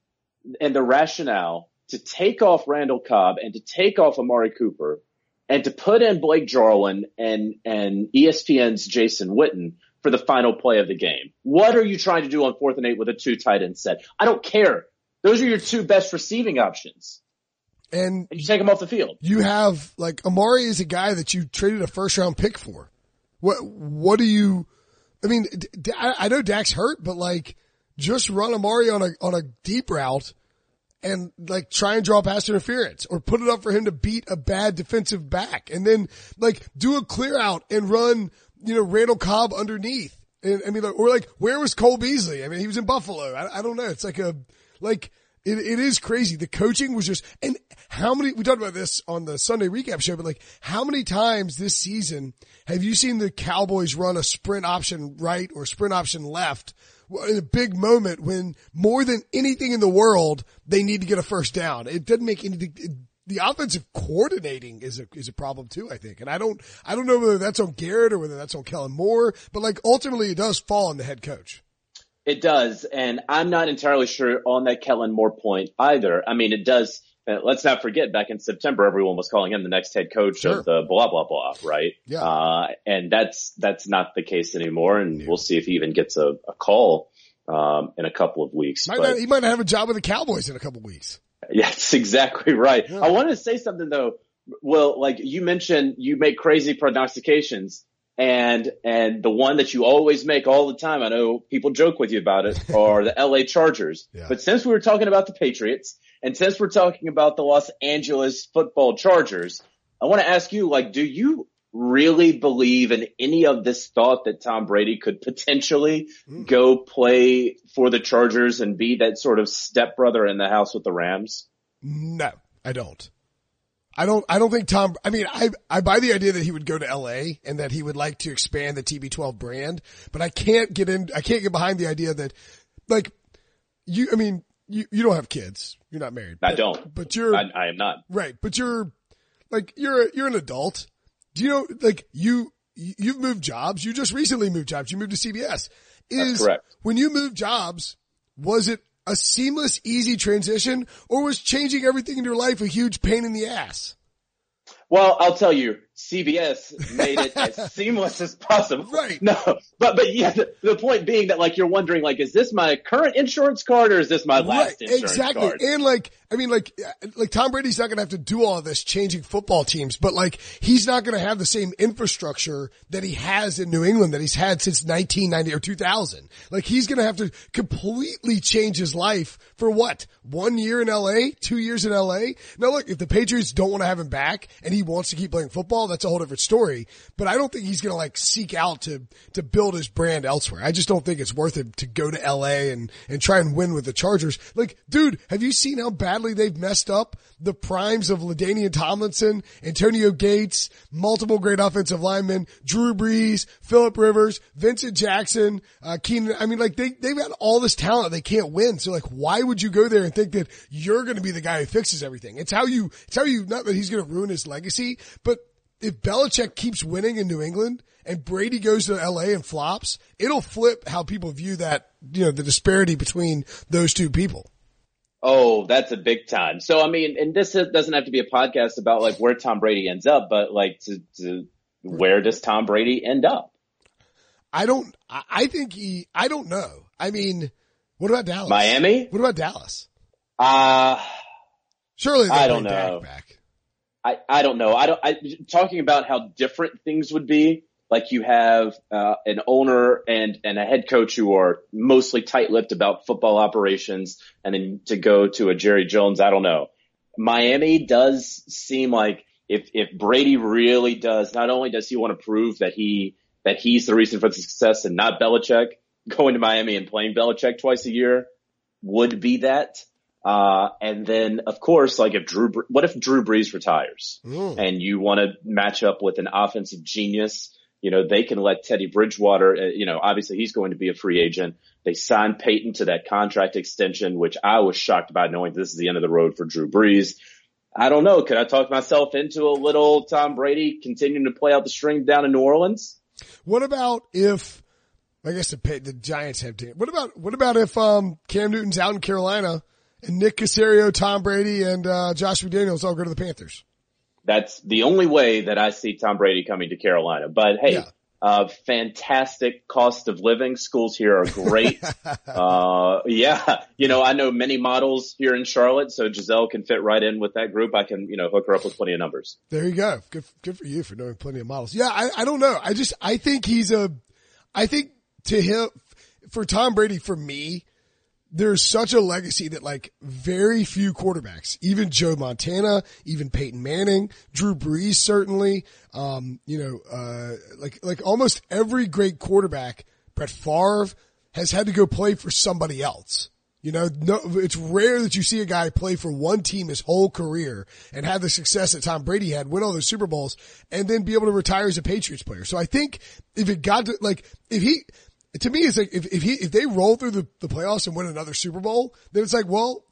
Speaker 12: and the rationale to take off Randall Cobb and to take off Amari Cooper and to put in Blake Jarwin and, and E S P N's Jason Witten for the final play of the game. What are you trying to do on fourth and eight with a two tight end set? I don't care. Those are your two best receiving options.
Speaker 5: And,
Speaker 12: and you take him off the field.
Speaker 5: You have, like, Amari is a guy that you traded a first round pick for. What, what do you, I mean, D- I know Dak's hurt, but like, just run Amari on a, on a deep route and like try and draw pass interference or put it up for him to beat a bad defensive back. And then like do a clear out and run, you know, Randall Cobb underneath. And I mean, like, or like, where was Cole Beasley? I mean, he was in Buffalo. I, I don't know. It's like a, like, It, it is crazy. The coaching was just, and how many, we talked about this on the Sunday recap show, but like how many times this season have you seen the Cowboys run a sprint option right or sprint option left in a big moment when more than anything in the world, they need to get a first down? It doesn't make any, it, the offensive coordinating is a, is a problem too, I think. And I don't, I don't know whether that's on Garrett or whether that's on Kellen Moore, but like ultimately it does fall on the head coach.
Speaker 12: It does, and I'm not entirely sure on that Kellen Moore point either. I mean, it does. Uh, let's not forget, back in September, everyone was calling him the next head coach sure. of the blah blah blah, right?
Speaker 5: Yeah.
Speaker 12: Uh, and that's that's not the case anymore, and yeah. we'll see if he even gets a, a call um, in a couple of weeks.
Speaker 5: Might
Speaker 12: but,
Speaker 5: not, he might have a job with the Cowboys in a couple of weeks.
Speaker 12: Yes, exactly right. Yeah. I wanted to say something though. Well, like you mentioned, you make crazy prognostications. And, and the one that you always make all the time, I know people joke with you about it, are the L A Chargers.
Speaker 5: Yeah.
Speaker 12: But since we were talking about the Patriots and since we're talking about the Los Angeles Football Chargers, I want to ask you, like, do you really believe in any of this thought that Tom Brady could potentially mm. go play for the Chargers and be that sort of stepbrother in the house with the Rams?
Speaker 5: No, I don't. I don't, I don't think Tom, I mean, I, I buy the idea that he would go to L A and that he would like to expand the T B twelve brand, but I can't get in, I can't get behind the idea that, like, you, I mean, you, you don't have kids. You're not married.
Speaker 12: I
Speaker 5: but,
Speaker 12: don't.
Speaker 5: But you're,
Speaker 12: I, I am not.
Speaker 5: Right. But you're, like, you're, you're an adult. Do you know, like, you, you've moved jobs. You just recently moved jobs. You moved to C B S. Is,
Speaker 12: That's correct.
Speaker 5: When you moved jobs, was it a seamless, easy transition, or was changing everything in your life a huge pain in the ass?
Speaker 12: Well, I'll tell you, C B S made it as seamless as possible.
Speaker 5: Right.
Speaker 12: No, but, but yeah, the, the point being that like you're wondering, like, is this my current insurance card or is this my last
Speaker 5: right,
Speaker 12: insurance
Speaker 5: exactly.
Speaker 12: card?
Speaker 5: And like, I mean, like, like Tom Brady's not going to have to do all of this changing football teams, but like, he's not going to have the same infrastructure that he has in New England that he's had since nineteen ninety or two thousand. Like, he's going to have to completely change his life for what? One year in L A? Two years in L A? Now look, if the Patriots don't want to have him back and he wants to keep playing football, that's a whole different story. But I don't think he's going to like seek out to, to build his brand elsewhere. I just don't think it's worth it to go to L A and, and try and win with the Chargers. Like, dude, have you seen how badly they've messed up the primes of LaDainian Tomlinson, Antonio Gates, multiple great offensive linemen, Drew Brees, Phillip Rivers, Vincent Jackson, uh, Keenan. I mean, like they, they've got all this talent. They can't win. So like, why would you go there and think that you're going to be the guy who fixes everything? It's how you, it's how you, not that he's going to ruin his legacy, but if Belichick keeps winning in New England and Brady goes to L A and flops, it'll flip how people view that, you know, the disparity between those two people.
Speaker 12: Oh, that's a big time. So, I mean, and this doesn't have to be a podcast about like where Tom Brady ends up, but like to, to where does Tom Brady end up?
Speaker 5: I don't, I think he, I don't know. I mean, what about Dallas?
Speaker 12: Miami?
Speaker 5: What about Dallas?
Speaker 12: Uh,
Speaker 5: surely they
Speaker 12: I don't know.
Speaker 5: Back.
Speaker 12: I, I don't know. I don't, I, talking about how different things would be. Like you have, uh, an owner and, and a head coach who are mostly tight-lipped about football operations, and then to go to a Jerry Jones, I don't know. Miami does seem like if, if Brady really does, not only does he want to prove that he, that he's the reason for the success and not Belichick, going to Miami and playing Belichick twice a year would be that. Uh, and then of course, like if Drew, what if Drew Brees retires mm. and you want to match up with an offensive genius? You know, they can let Teddy Bridgewater, uh, you know, obviously he's going to be a free agent. They signed Peyton to that contract extension, which I was shocked about knowing this is the end of the road for Drew Brees. I don't know. Could I talk myself into a little Tom Brady continuing to play out the string down in New Orleans?
Speaker 5: What about if, I guess the, the Giants have to, what about, what about if, um, Cam Newton's out in Carolina and Nick Caserio, Tom Brady, and, uh, Josh McDaniels all go to the Panthers?
Speaker 12: That's the only way that I see Tom Brady coming to Carolina. But hey,
Speaker 5: yeah.
Speaker 12: uh, fantastic cost of living. Schools here are great. uh, yeah. You know, I know many models here in Charlotte, so Giselle can fit right in with that group. I can, you know, hook her up with plenty of numbers.
Speaker 5: There you go. Good, good for you for knowing plenty of models. Yeah. I, I don't know. I just, I think he's a, I think to him, for Tom Brady, for me, there's such a legacy that like very few quarterbacks, even Joe Montana, even Peyton Manning, Drew Brees, certainly, um, you know, uh, like, like almost every great quarterback, Brett Favre, has had to go play for somebody else. You know, no, it's rare that you see a guy play for one team his whole career and have the success that Tom Brady had, win all those Super Bowls, and then be able to retire as a Patriots player. So I think if it got to, like, if he, to me, it's like, if, if he, if they roll through the, the playoffs and win another Super Bowl, then it's like, well,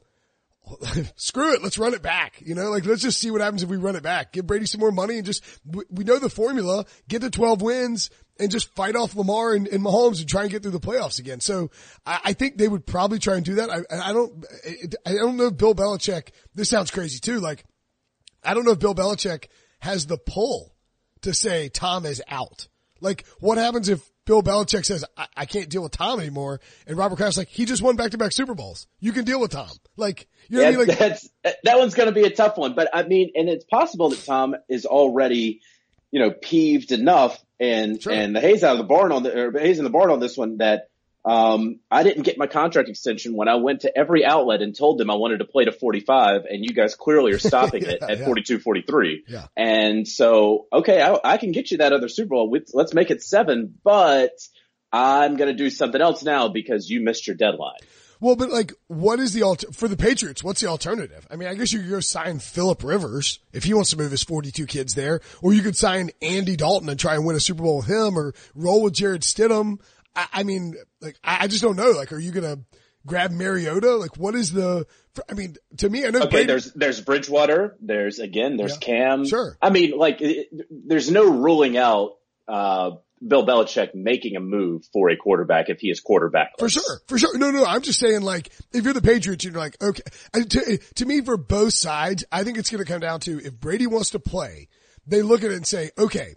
Speaker 5: screw it. Let's run it back. You know, like, let's just see what happens if we run it back. Give Brady some more money and just, we know the formula, get the twelve wins and just fight off Lamar and, and Mahomes and try and get through the playoffs again. So I, I think they would probably try and do that. I, I don't, I don't know if Bill Belichick, this sounds crazy too. Like, I don't know if Bill Belichick has the pull to say Tom is out. Like, what happens if Bill Belichick says, I, I can't deal with Tom anymore, and Robert Kraft's like, he just won back-to-back Super Bowls. You can deal with Tom. Like, you know
Speaker 12: yeah,
Speaker 5: what I mean? Like,
Speaker 12: that's, that one's going to be a tough one. But I mean, and it's possible that Tom is already, you know, peeved enough and, sure. and the hay's out of the barn on the, or hay's in the barn on this one that, um, I didn't get my contract extension when I went to every outlet and told them I wanted to play to forty-five, and you guys clearly are stopping yeah, it at yeah. forty-two, forty-three.
Speaker 5: Yeah.
Speaker 12: And so, okay, I, I can get you that other Super Bowl. With, let's make it seven, but I'm going to do something else now because you missed your deadline.
Speaker 5: Well, but like, what is the alter- for the Patriots? What's the alternative? I mean, I guess you could go sign Phillip Rivers if he wants to move his forty-two kids there, or you could sign Andy Dalton and try and win a Super Bowl with him, or roll with Jared Stidham. I, I mean, like, I, I just don't know. Like, are you gonna grab Mariota? Like, what is the? I mean, to me, I know.
Speaker 12: Okay,
Speaker 5: Brady-
Speaker 12: there's there's Bridgewater. There's again, there's yeah, Cam.
Speaker 5: Sure.
Speaker 12: I mean, like, it, there's no ruling out uh Bill Belichick making a move for a quarterback if he is quarterbackless.
Speaker 5: For sure. For sure. No, no, I'm just saying, like, if you're the Patriots, you're like, okay. To, to me, for both sides, I think it's going to come down to if Brady wants to play, they look at it and say, okay,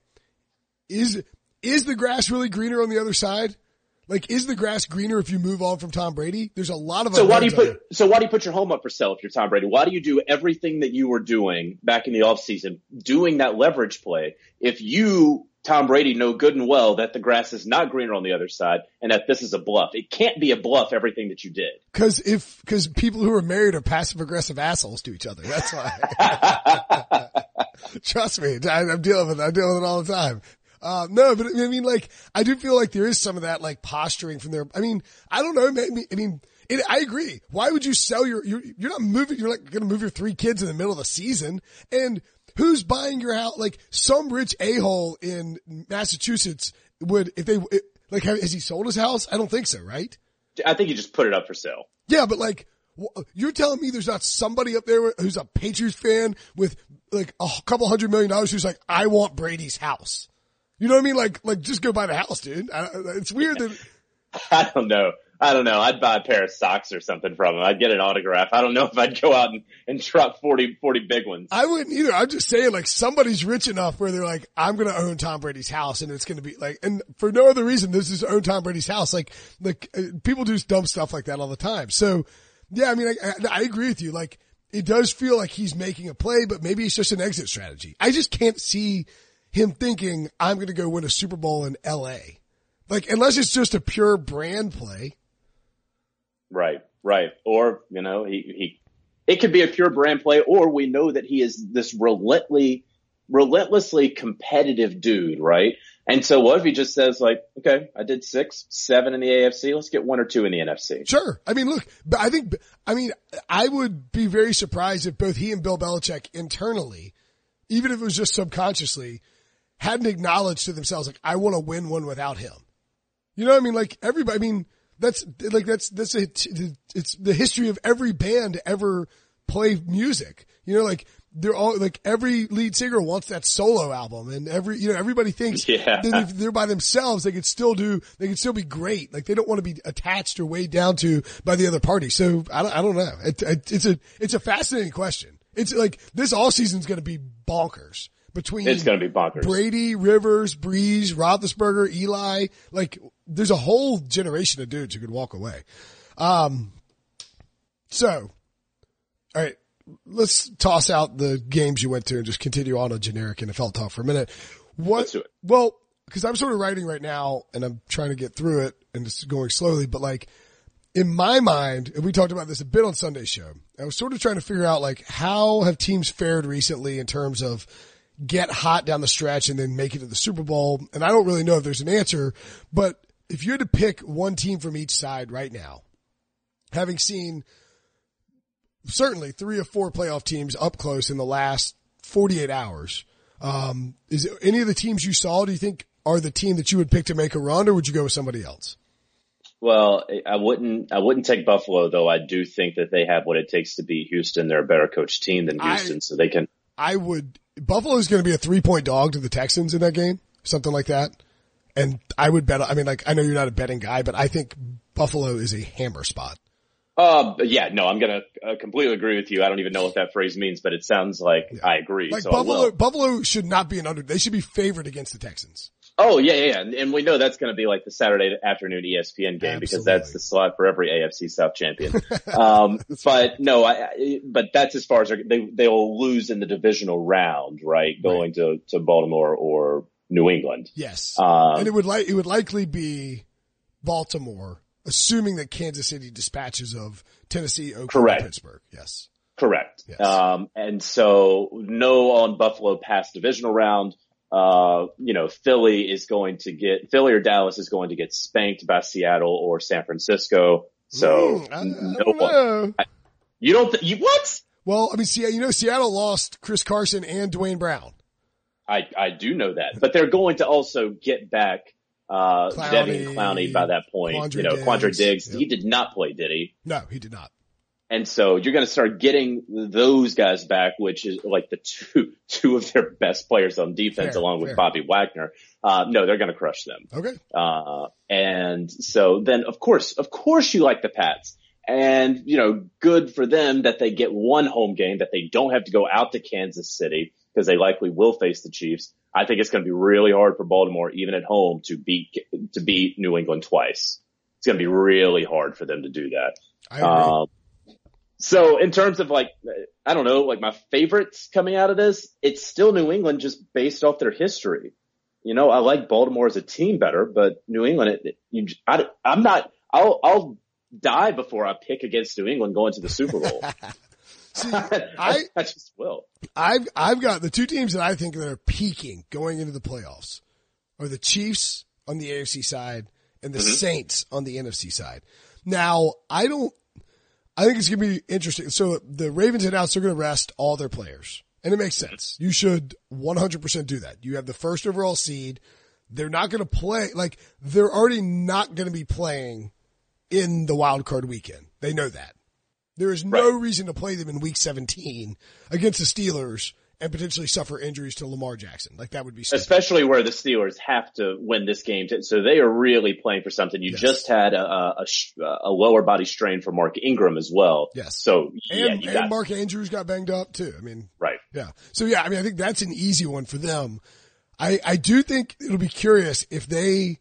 Speaker 5: is, is the grass really greener on the other side? Like, is the grass greener if you move on from Tom Brady? There's a lot of
Speaker 12: so why do you put so why do you put your home up for sale if you're Tom Brady? Why do you do everything that you were doing back in the offseason, doing that leverage play, if you, Tom Brady, know good and well that the grass is not greener on the other side and that this is a bluff? It can't be a bluff, everything that you did.
Speaker 5: Because if because people who are married are passive aggressive assholes to each other. That's why. Trust me, I'm dealing with it. I'm dealing with it all the time. Uh, no, but I mean, like, I do feel like there is some of that, like, posturing from there. I mean, I don't know. I mean, it, I agree. Why would you sell your, you're, you're not moving, you're like going to move your three kids in the middle of the season. And who's buying your house? Like, some rich a-hole in Massachusetts would, if they, it, like, has he sold his house? I don't think so, right?
Speaker 12: I think he just put it up for sale.
Speaker 5: Yeah, but like, you're telling me there's not somebody up there who's a Patriots fan with like a couple hundred million dollars who's like, I want Brady's house. You know what I mean? Like, like just go buy the house, dude. I, it's weird that.
Speaker 12: I don't know. I don't know. I'd buy a pair of socks or something from him. I'd get an autograph. I don't know if I'd go out and, and drop forty, forty big ones.
Speaker 5: I wouldn't either. I'm just saying, like, somebody's rich enough where they're like, I'm going to own Tom Brady's house, and it's going to be like, and for no other reason, this is own Tom Brady's house. Like, like uh, people do dumb stuff like that all the time. So, yeah, I mean, I, I, I agree with you. Like, it does feel like he's making a play, but maybe it's just an exit strategy. I just can't see him thinking, I'm going to go win a Super Bowl in L A. Like, unless it's just a pure brand play.
Speaker 12: Right, right. Or, you know, he, he, it could be a pure brand play, or we know that he is this relentlessly, relentlessly competitive dude, right? And so what if he just says, like, okay, I did six, seven in the A F C. Let's get one or two in the N F C.
Speaker 5: Sure. I mean, look, but I think, I mean, I would be very surprised if both he and Bill Belichick internally, even if it was just subconsciously, hadn't acknowledged to themselves, like, I want to win one without him. You know what I mean? Like, everybody, I mean, that's, like, that's, that's a, it's the history of every band to ever play music. You know, like, they're all, like, every lead singer wants that solo album, and every, you know, everybody thinks
Speaker 12: yeah.
Speaker 5: that if they're by themselves, they could still do, they could still be great. Like, they don't want to be attached or weighed down to by the other party. So, I don't, I don't know. It, it, it's a, it's a fascinating question. It's like, this all season's going to be bonkers. Between
Speaker 12: it's going to be bonkers.
Speaker 5: Brady, Rivers, Breeze, Roethlisberger, Eli, like, there's a whole generation of dudes who could walk away. Um, so, all right, let's toss out the games you went to and just continue on a generic N F L talk for a minute. What,
Speaker 12: Let's do it.
Speaker 5: Well, cause I'm sort of writing right now and I'm trying to get through it and it's going slowly, but like, in my mind, and we talked about this a bit on Sunday's show, I was sort of trying to figure out, like, how have teams fared recently in terms of get hot down the stretch and then make it to the Super Bowl. And I don't really know if there's an answer, but if you had to pick one team from each side right now, having seen certainly three or four playoff teams up close in the last forty-eight hours. Um, is it any of the teams you saw, do you think are the team that you would pick to make a run, or would you go with somebody else?
Speaker 12: Well, I wouldn't, I wouldn't take Buffalo, though. I do think that they have what it takes to beat Houston. They're a better coached team than Houston, I, so they can.
Speaker 5: I would, Buffalo's going to be a three point dog to the Texans in that game, something like that. And I would bet, I mean, like, I know you're not a betting guy, but I think Buffalo is a hammer spot.
Speaker 12: Uh, yeah, no, I'm going to uh, completely agree with you. I don't even know what that phrase means, but it sounds like yeah. I agree.
Speaker 5: Like
Speaker 12: so
Speaker 5: Buffalo, Buffalo should not be an under, they should be favored against the Texans.
Speaker 12: Oh, yeah, yeah, yeah. And we know that's going to be like the Saturday afternoon E S P N game Absolutely. Because that's the slot for every A F C South champion. Um, but no, I, I, but that's as far as they, they'll lose in the divisional round, right? Going right. to, to Baltimore or New England.
Speaker 5: Yes.
Speaker 12: Um,
Speaker 5: and it would like, it would likely be Baltimore, assuming that Kansas City dispatches of Tennessee, Oakland,
Speaker 12: correct.
Speaker 5: and Pittsburgh. Yes.
Speaker 12: Correct.
Speaker 5: Yes.
Speaker 12: Um, and so no on Buffalo past divisional round. Uh, you know, Philly is going to get, Philly or Dallas is going to get spanked by Seattle or San Francisco. So,
Speaker 5: mm, I,
Speaker 12: no
Speaker 5: I don't know.
Speaker 12: I, you don't, th- you what?
Speaker 5: Well, I mean, see, you know, Seattle lost Chris Carson and Dwayne Brown.
Speaker 12: I, I do know that, but they're going to also get back, uh,
Speaker 5: Clowney,
Speaker 12: Devin Clowney by that point.
Speaker 5: Quandre
Speaker 12: you know,
Speaker 5: Diggs.
Speaker 12: Quandre Diggs,
Speaker 5: Yep.
Speaker 12: he did not play, did he?
Speaker 5: No, he did not.
Speaker 12: And so you're going to start getting those guys back, which is like the two, two of their best players on defense,
Speaker 5: Fair,
Speaker 12: along with
Speaker 5: fair.
Speaker 12: Bobby Wagner. Uh, no, they're going to crush them.
Speaker 5: Okay.
Speaker 12: Uh, and so then of course, of course you like the Pats, and you know, good for them that they get one home game, that they don't have to go out to Kansas City because they likely will face the Chiefs. I think it's going to be really hard for Baltimore, even at home, to beat, to beat New England twice. It's going to be really hard for them to do that.
Speaker 5: I agree.
Speaker 12: Um, So in terms of like, I don't know, like my favorites coming out of this, it's still New England just based off their history. You know, I like Baltimore as a team better, but New England, it, it, you, I, I'm not, I'll, I'll die before I pick against New England going to the Super Bowl.
Speaker 5: See, I,
Speaker 12: I just will.
Speaker 5: I've, I've got the two teams that I think that are peaking going into the playoffs are the Chiefs on the A F C side and the
Speaker 12: Mm-hmm.
Speaker 5: Saints on the N F C side. Now, I don't, I think it's going to be interesting. So the Ravens announced they're going to rest all their players. And it makes sense. You should one hundred percent do that. You have the first overall seed. They're not going to play, like, they're already not going to be playing in the wild card weekend. They know that. There is no
Speaker 12: Right.
Speaker 5: reason to play them in week seventeen against the Steelers and potentially suffer injuries to Lamar Jackson. Like, that would be stupid.
Speaker 12: Especially where the Steelers have to win this game. To, so they are really playing for something. You
Speaker 5: Yes.
Speaker 12: just had a, a, a lower body strain for Mark Ingram as well.
Speaker 5: Yes.
Speaker 12: So yeah,
Speaker 5: And,
Speaker 12: you
Speaker 5: and
Speaker 12: got,
Speaker 5: Mark Andrews got banged up too. I mean,
Speaker 12: right.
Speaker 5: yeah. So yeah, I mean, I think that's an easy one for them. I, I do think it'll be curious if they,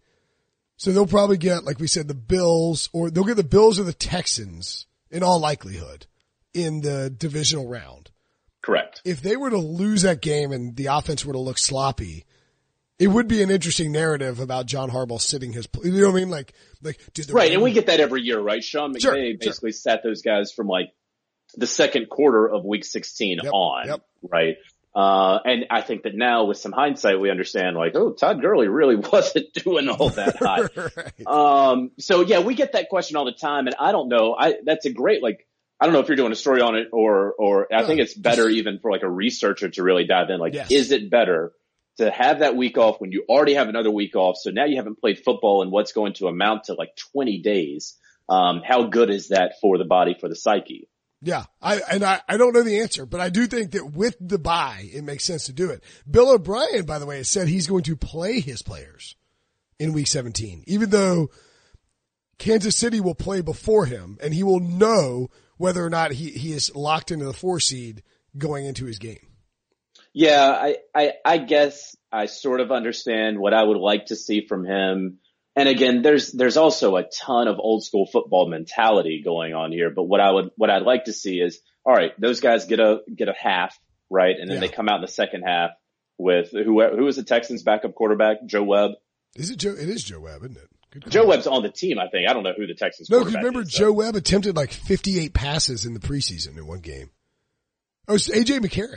Speaker 5: so they'll probably get, like we said, the Bills, or they'll get the Bills or the Texans in all likelihood in the divisional round.
Speaker 12: Correct.
Speaker 5: If they were to lose that game and the offense were to look sloppy, it would be an interesting narrative about John Harbaugh sitting his, you know what I mean? Like, like, did the
Speaker 12: Right. And we get that every year, right? Sean McVay
Speaker 5: Sure,
Speaker 12: basically sat those guys from like the second quarter of week sixteen
Speaker 5: Yep,
Speaker 12: on,
Speaker 5: yep.
Speaker 12: right? Uh, and I think that now with some hindsight, we understand like, oh, Todd Gurley really wasn't doing all that hot.
Speaker 5: Right.
Speaker 12: Um, so yeah, we get that question all the time, and I don't know. I, that's a great, like, I don't know if you're doing a story on it or, or I
Speaker 5: No,
Speaker 12: think it's better
Speaker 5: just-
Speaker 12: even for like a researcher to really dive in. Like,
Speaker 5: Yes.
Speaker 12: is it better to have that week off when you already have another week off? So now you haven't played football in what's going to amount to like twenty days. Um, how good is that for the body, for the psyche?
Speaker 5: Yeah, I and I, I don't know the answer, but I do think that with the bye, it makes sense to do it. Bill O'Brien, by the way, has said he's going to play his players in week seventeen, even though Kansas City will play before him, and he will know whether or not he, he is locked into the four seed going into his game.
Speaker 12: Yeah, I, I, I guess I sort of understand what I would like to see from him. And again, there's, there's also a ton of old school football mentality going on here. But what I would, what I'd like to see is, all right, those guys get a, get a half, right? And then
Speaker 5: Yeah.
Speaker 12: they come out in the second half with who, who is the Texans backup quarterback? Joe Webb.
Speaker 5: Is it Joe? It is Joe Webb, isn't it? Good
Speaker 12: Joe
Speaker 5: call.
Speaker 12: Webb's on the team, I think. I don't know who the Texans
Speaker 5: No, because
Speaker 12: quarterback
Speaker 5: remember
Speaker 12: is,
Speaker 5: Joe
Speaker 12: though.
Speaker 5: Webb attempted like fifty-eight passes in the preseason in one game. Oh, it's A J McCarron,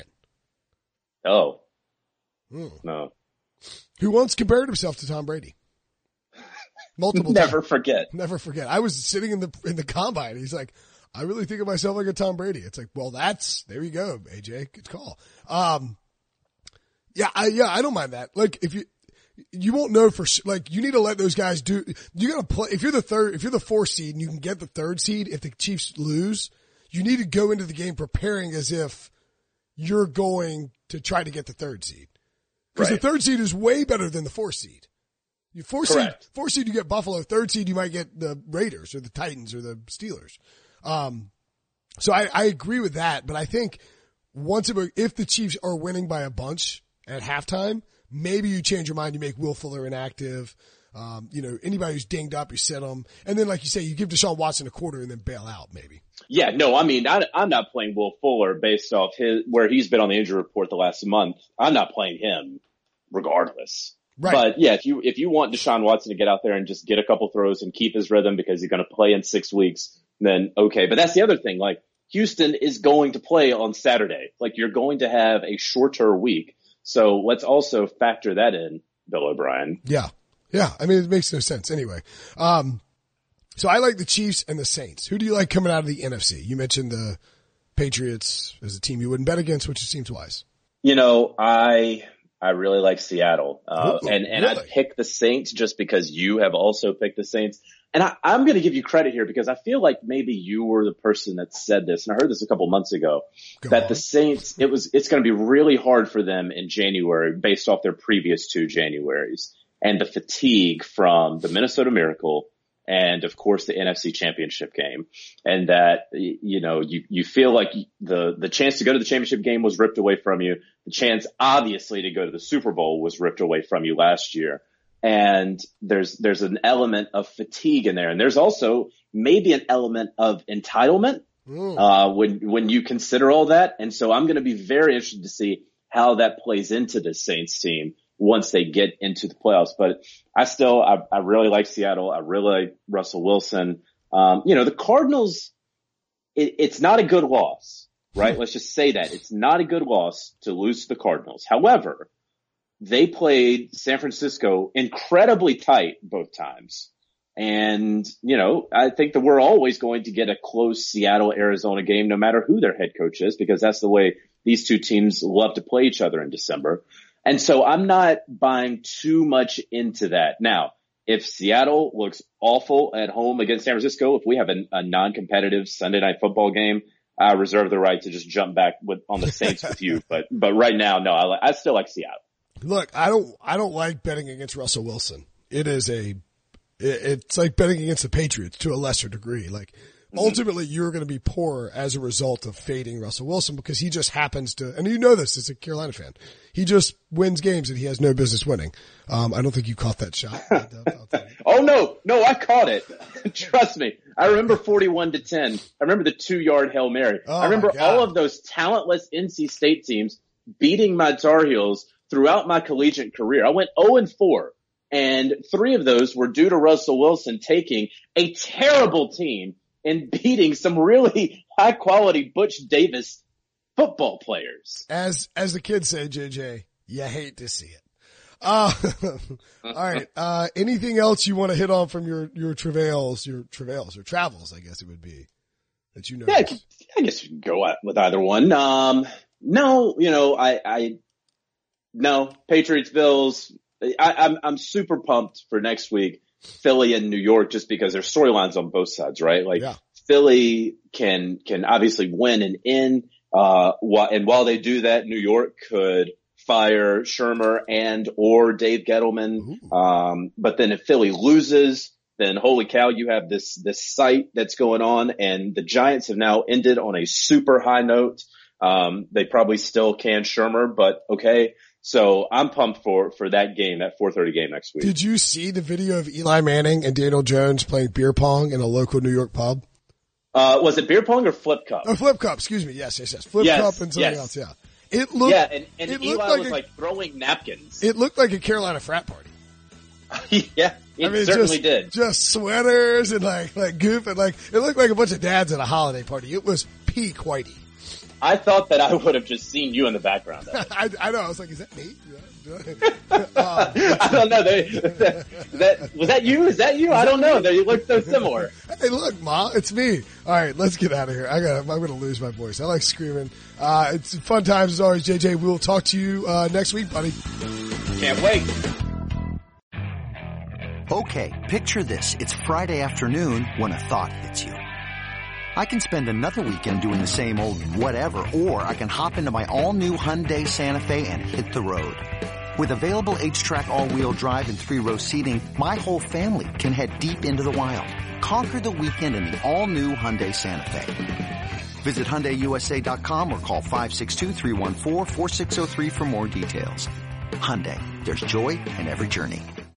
Speaker 12: Oh,
Speaker 5: Hmm.
Speaker 12: no.
Speaker 5: who once compared himself to Tom Brady. multiple
Speaker 12: Never
Speaker 5: times.
Speaker 12: forget.
Speaker 5: Never forget. I was sitting in the in the combine. He's like, I really think of myself like a Tom Brady. It's like, well, that's there you go, A J. Good call. Um, yeah, I yeah, I don't mind that. Like if you you won't know for like you need to let those guys do. You got to play if you're the third, if you're the fourth seed and you can get the third seed. If the Chiefs lose, you need to go into the game preparing as if you're going to try to get the third seed. Because
Speaker 12: Right.
Speaker 5: the third seed is way better than the fourth seed. You four seed,
Speaker 12: Correct.
Speaker 5: four seed, you get Buffalo. Third seed, you might get the Raiders or the Titans or the Steelers. Um, so I, I agree with that, but I think once it, if the Chiefs are winning by a bunch at halftime, maybe you change your mind. You make Will Fuller inactive. Um, you know, anybody who's dinged up, you sit them. And then, like you say, you give Deshaun Watson a quarter and then bail out maybe.
Speaker 12: Yeah, no, I mean, I, I'm not playing Will Fuller based off his, where he's been on the injury report the last month. I'm not playing him regardless.
Speaker 5: Right.
Speaker 12: But yeah, if you, if you want Deshaun Watson to get out there and just get a couple throws and keep his rhythm because he's going to play in six weeks, then okay. But that's the other thing. Like Houston is going to play on Saturday. Like you're going to have a shorter week. So let's also factor that in, Bill O'Brien.
Speaker 5: Yeah. Yeah. I mean, it makes no sense anyway. Um, so I like the Chiefs and the Saints. Who do you like coming out of the N F C? You mentioned the Patriots as a team you wouldn't bet against, which seems wise.
Speaker 12: You know, I, I really like Seattle. Uh,
Speaker 5: Ooh,
Speaker 12: and, and
Speaker 5: really?
Speaker 12: I picked the Saints just because you have also picked the Saints. And I, I'm going to give you credit here because I feel like maybe you were the person that said this. And I heard this a couple months ago
Speaker 5: Go
Speaker 12: that
Speaker 5: on.
Speaker 12: the Saints, it was, it's going to be really hard for them in January based off their previous two Januaries and the fatigue from the Minnesota Miracle and of course the N F C Championship game. And that, you know, you, you feel like the, the chance to go to the championship game was ripped away from you. The chance obviously to go to the Super Bowl was ripped away from you last year. And there's, there's an element of fatigue in there. And there's also maybe an element of entitlement,
Speaker 5: Mm.
Speaker 12: uh, when, when you consider all that. And so I'm going to be very interested to see how that plays into the Saints team once they get into the playoffs. But I still, I, I really like Seattle. I really like Russell Wilson. Um, you know, the Cardinals, it, it's not a good loss, right? Let's just say that it's not a good loss to lose to the Cardinals. However, they played San Francisco incredibly tight both times. And, you know, I think that we're always going to get a close Seattle-Arizona game no matter who their head coach is because that's the way these two teams love to play each other in December. And so I'm not buying too much into that. Now, if Seattle looks awful at home against San Francisco, if we have a, a non-competitive Sunday night football game, I reserve the right to just jump back with, on the Saints with you. But, but right now, no, I, I still like Seattle.
Speaker 5: Look, I don't, I don't like betting against Russell Wilson. It is a, it, it's like betting against the Patriots to a lesser degree. Like ultimately you're going to be poor as a result of fading Russell Wilson because he just happens to, and you know this as a Carolina fan, he just wins games that he has no business winning. Um, I don't think you caught that shot. But, uh, I'll tell you.
Speaker 12: Oh no, no, I caught it. Trust me. I remember forty-one to ten. I remember the two yard Hail Mary.
Speaker 5: Oh,
Speaker 12: I remember
Speaker 5: my God.
Speaker 12: all of those talentless N C State teams beating my Tar Heels throughout my collegiate career. I went oh and four and three of those were due to Russell Wilson taking a terrible team and beating some really high quality Butch Davis football players.
Speaker 5: As, as the kids say, J J, you hate to see it. Uh, all right. Uh, anything else you want to hit on from your, your travails, your travails or travels, I guess it would be that you know.
Speaker 12: Yeah, I, could, I guess you can go out with either one. Um, no, you know, I, I, no, Patriots, Bills. I, I'm, I'm super pumped for next week, Philly and New York, just because there's storylines on both sides, right? Like
Speaker 5: Yeah.
Speaker 12: Philly can, can obviously win and in, uh, while, and while they do that, New York could fire Shermer and or Dave Gettleman.
Speaker 5: Ooh.
Speaker 12: Um, but then if Philly loses, then holy cow, you have this, this site that's going on, and the Giants have now ended on a super high note. Um, they probably still can Shermer, but okay. So I'm pumped for, for that game, that four thirty game next week.
Speaker 5: Did you see the video of Eli Manning and Daniel Jones playing beer pong in a local New York pub?
Speaker 12: Uh, was it beer pong or flip cup?
Speaker 5: Oh, flip cup. Excuse me. Yes, yes, yes. Flip
Speaker 12: Yes,
Speaker 5: cup and something
Speaker 12: yes.
Speaker 5: else. Yeah. It looked,
Speaker 12: yeah, and, and
Speaker 5: it
Speaker 12: Eli
Speaker 5: looked like
Speaker 12: was
Speaker 5: a,
Speaker 12: like throwing napkins.
Speaker 5: it looked like a Carolina frat party.
Speaker 12: yeah, it
Speaker 5: I mean,
Speaker 12: certainly
Speaker 5: just,
Speaker 12: did.
Speaker 5: Just sweaters and like, like goof and like, it looked like a bunch of dads at a holiday party. It was peak Whitey.
Speaker 12: I thought that I would have just seen you in the background.
Speaker 5: I, I know. I was like, is that me?
Speaker 12: um, I don't know. They, that, that, was that you? Is that you? I don't know. They look so similar.
Speaker 5: Hey, look, Ma, it's me. All right, let's get out of here. I got. I'm going to lose my voice. I like screaming. Uh, it's fun times as always, J J. We will talk to you uh, next week, buddy.
Speaker 12: Can't wait.
Speaker 13: Okay, picture this. It's Friday afternoon when a thought hits you. I can spend another weekend doing the same old whatever, or I can hop into my all-new Hyundai Santa Fe and hit the road. With available H-Track all-wheel drive and three-row seating, my whole family can head deep into the wild. Conquer the weekend in the all-new Hyundai Santa Fe. Visit Hyundai U S A dot com or call five six two, three one four, four six zero three for more details. Hyundai, there's joy in every journey.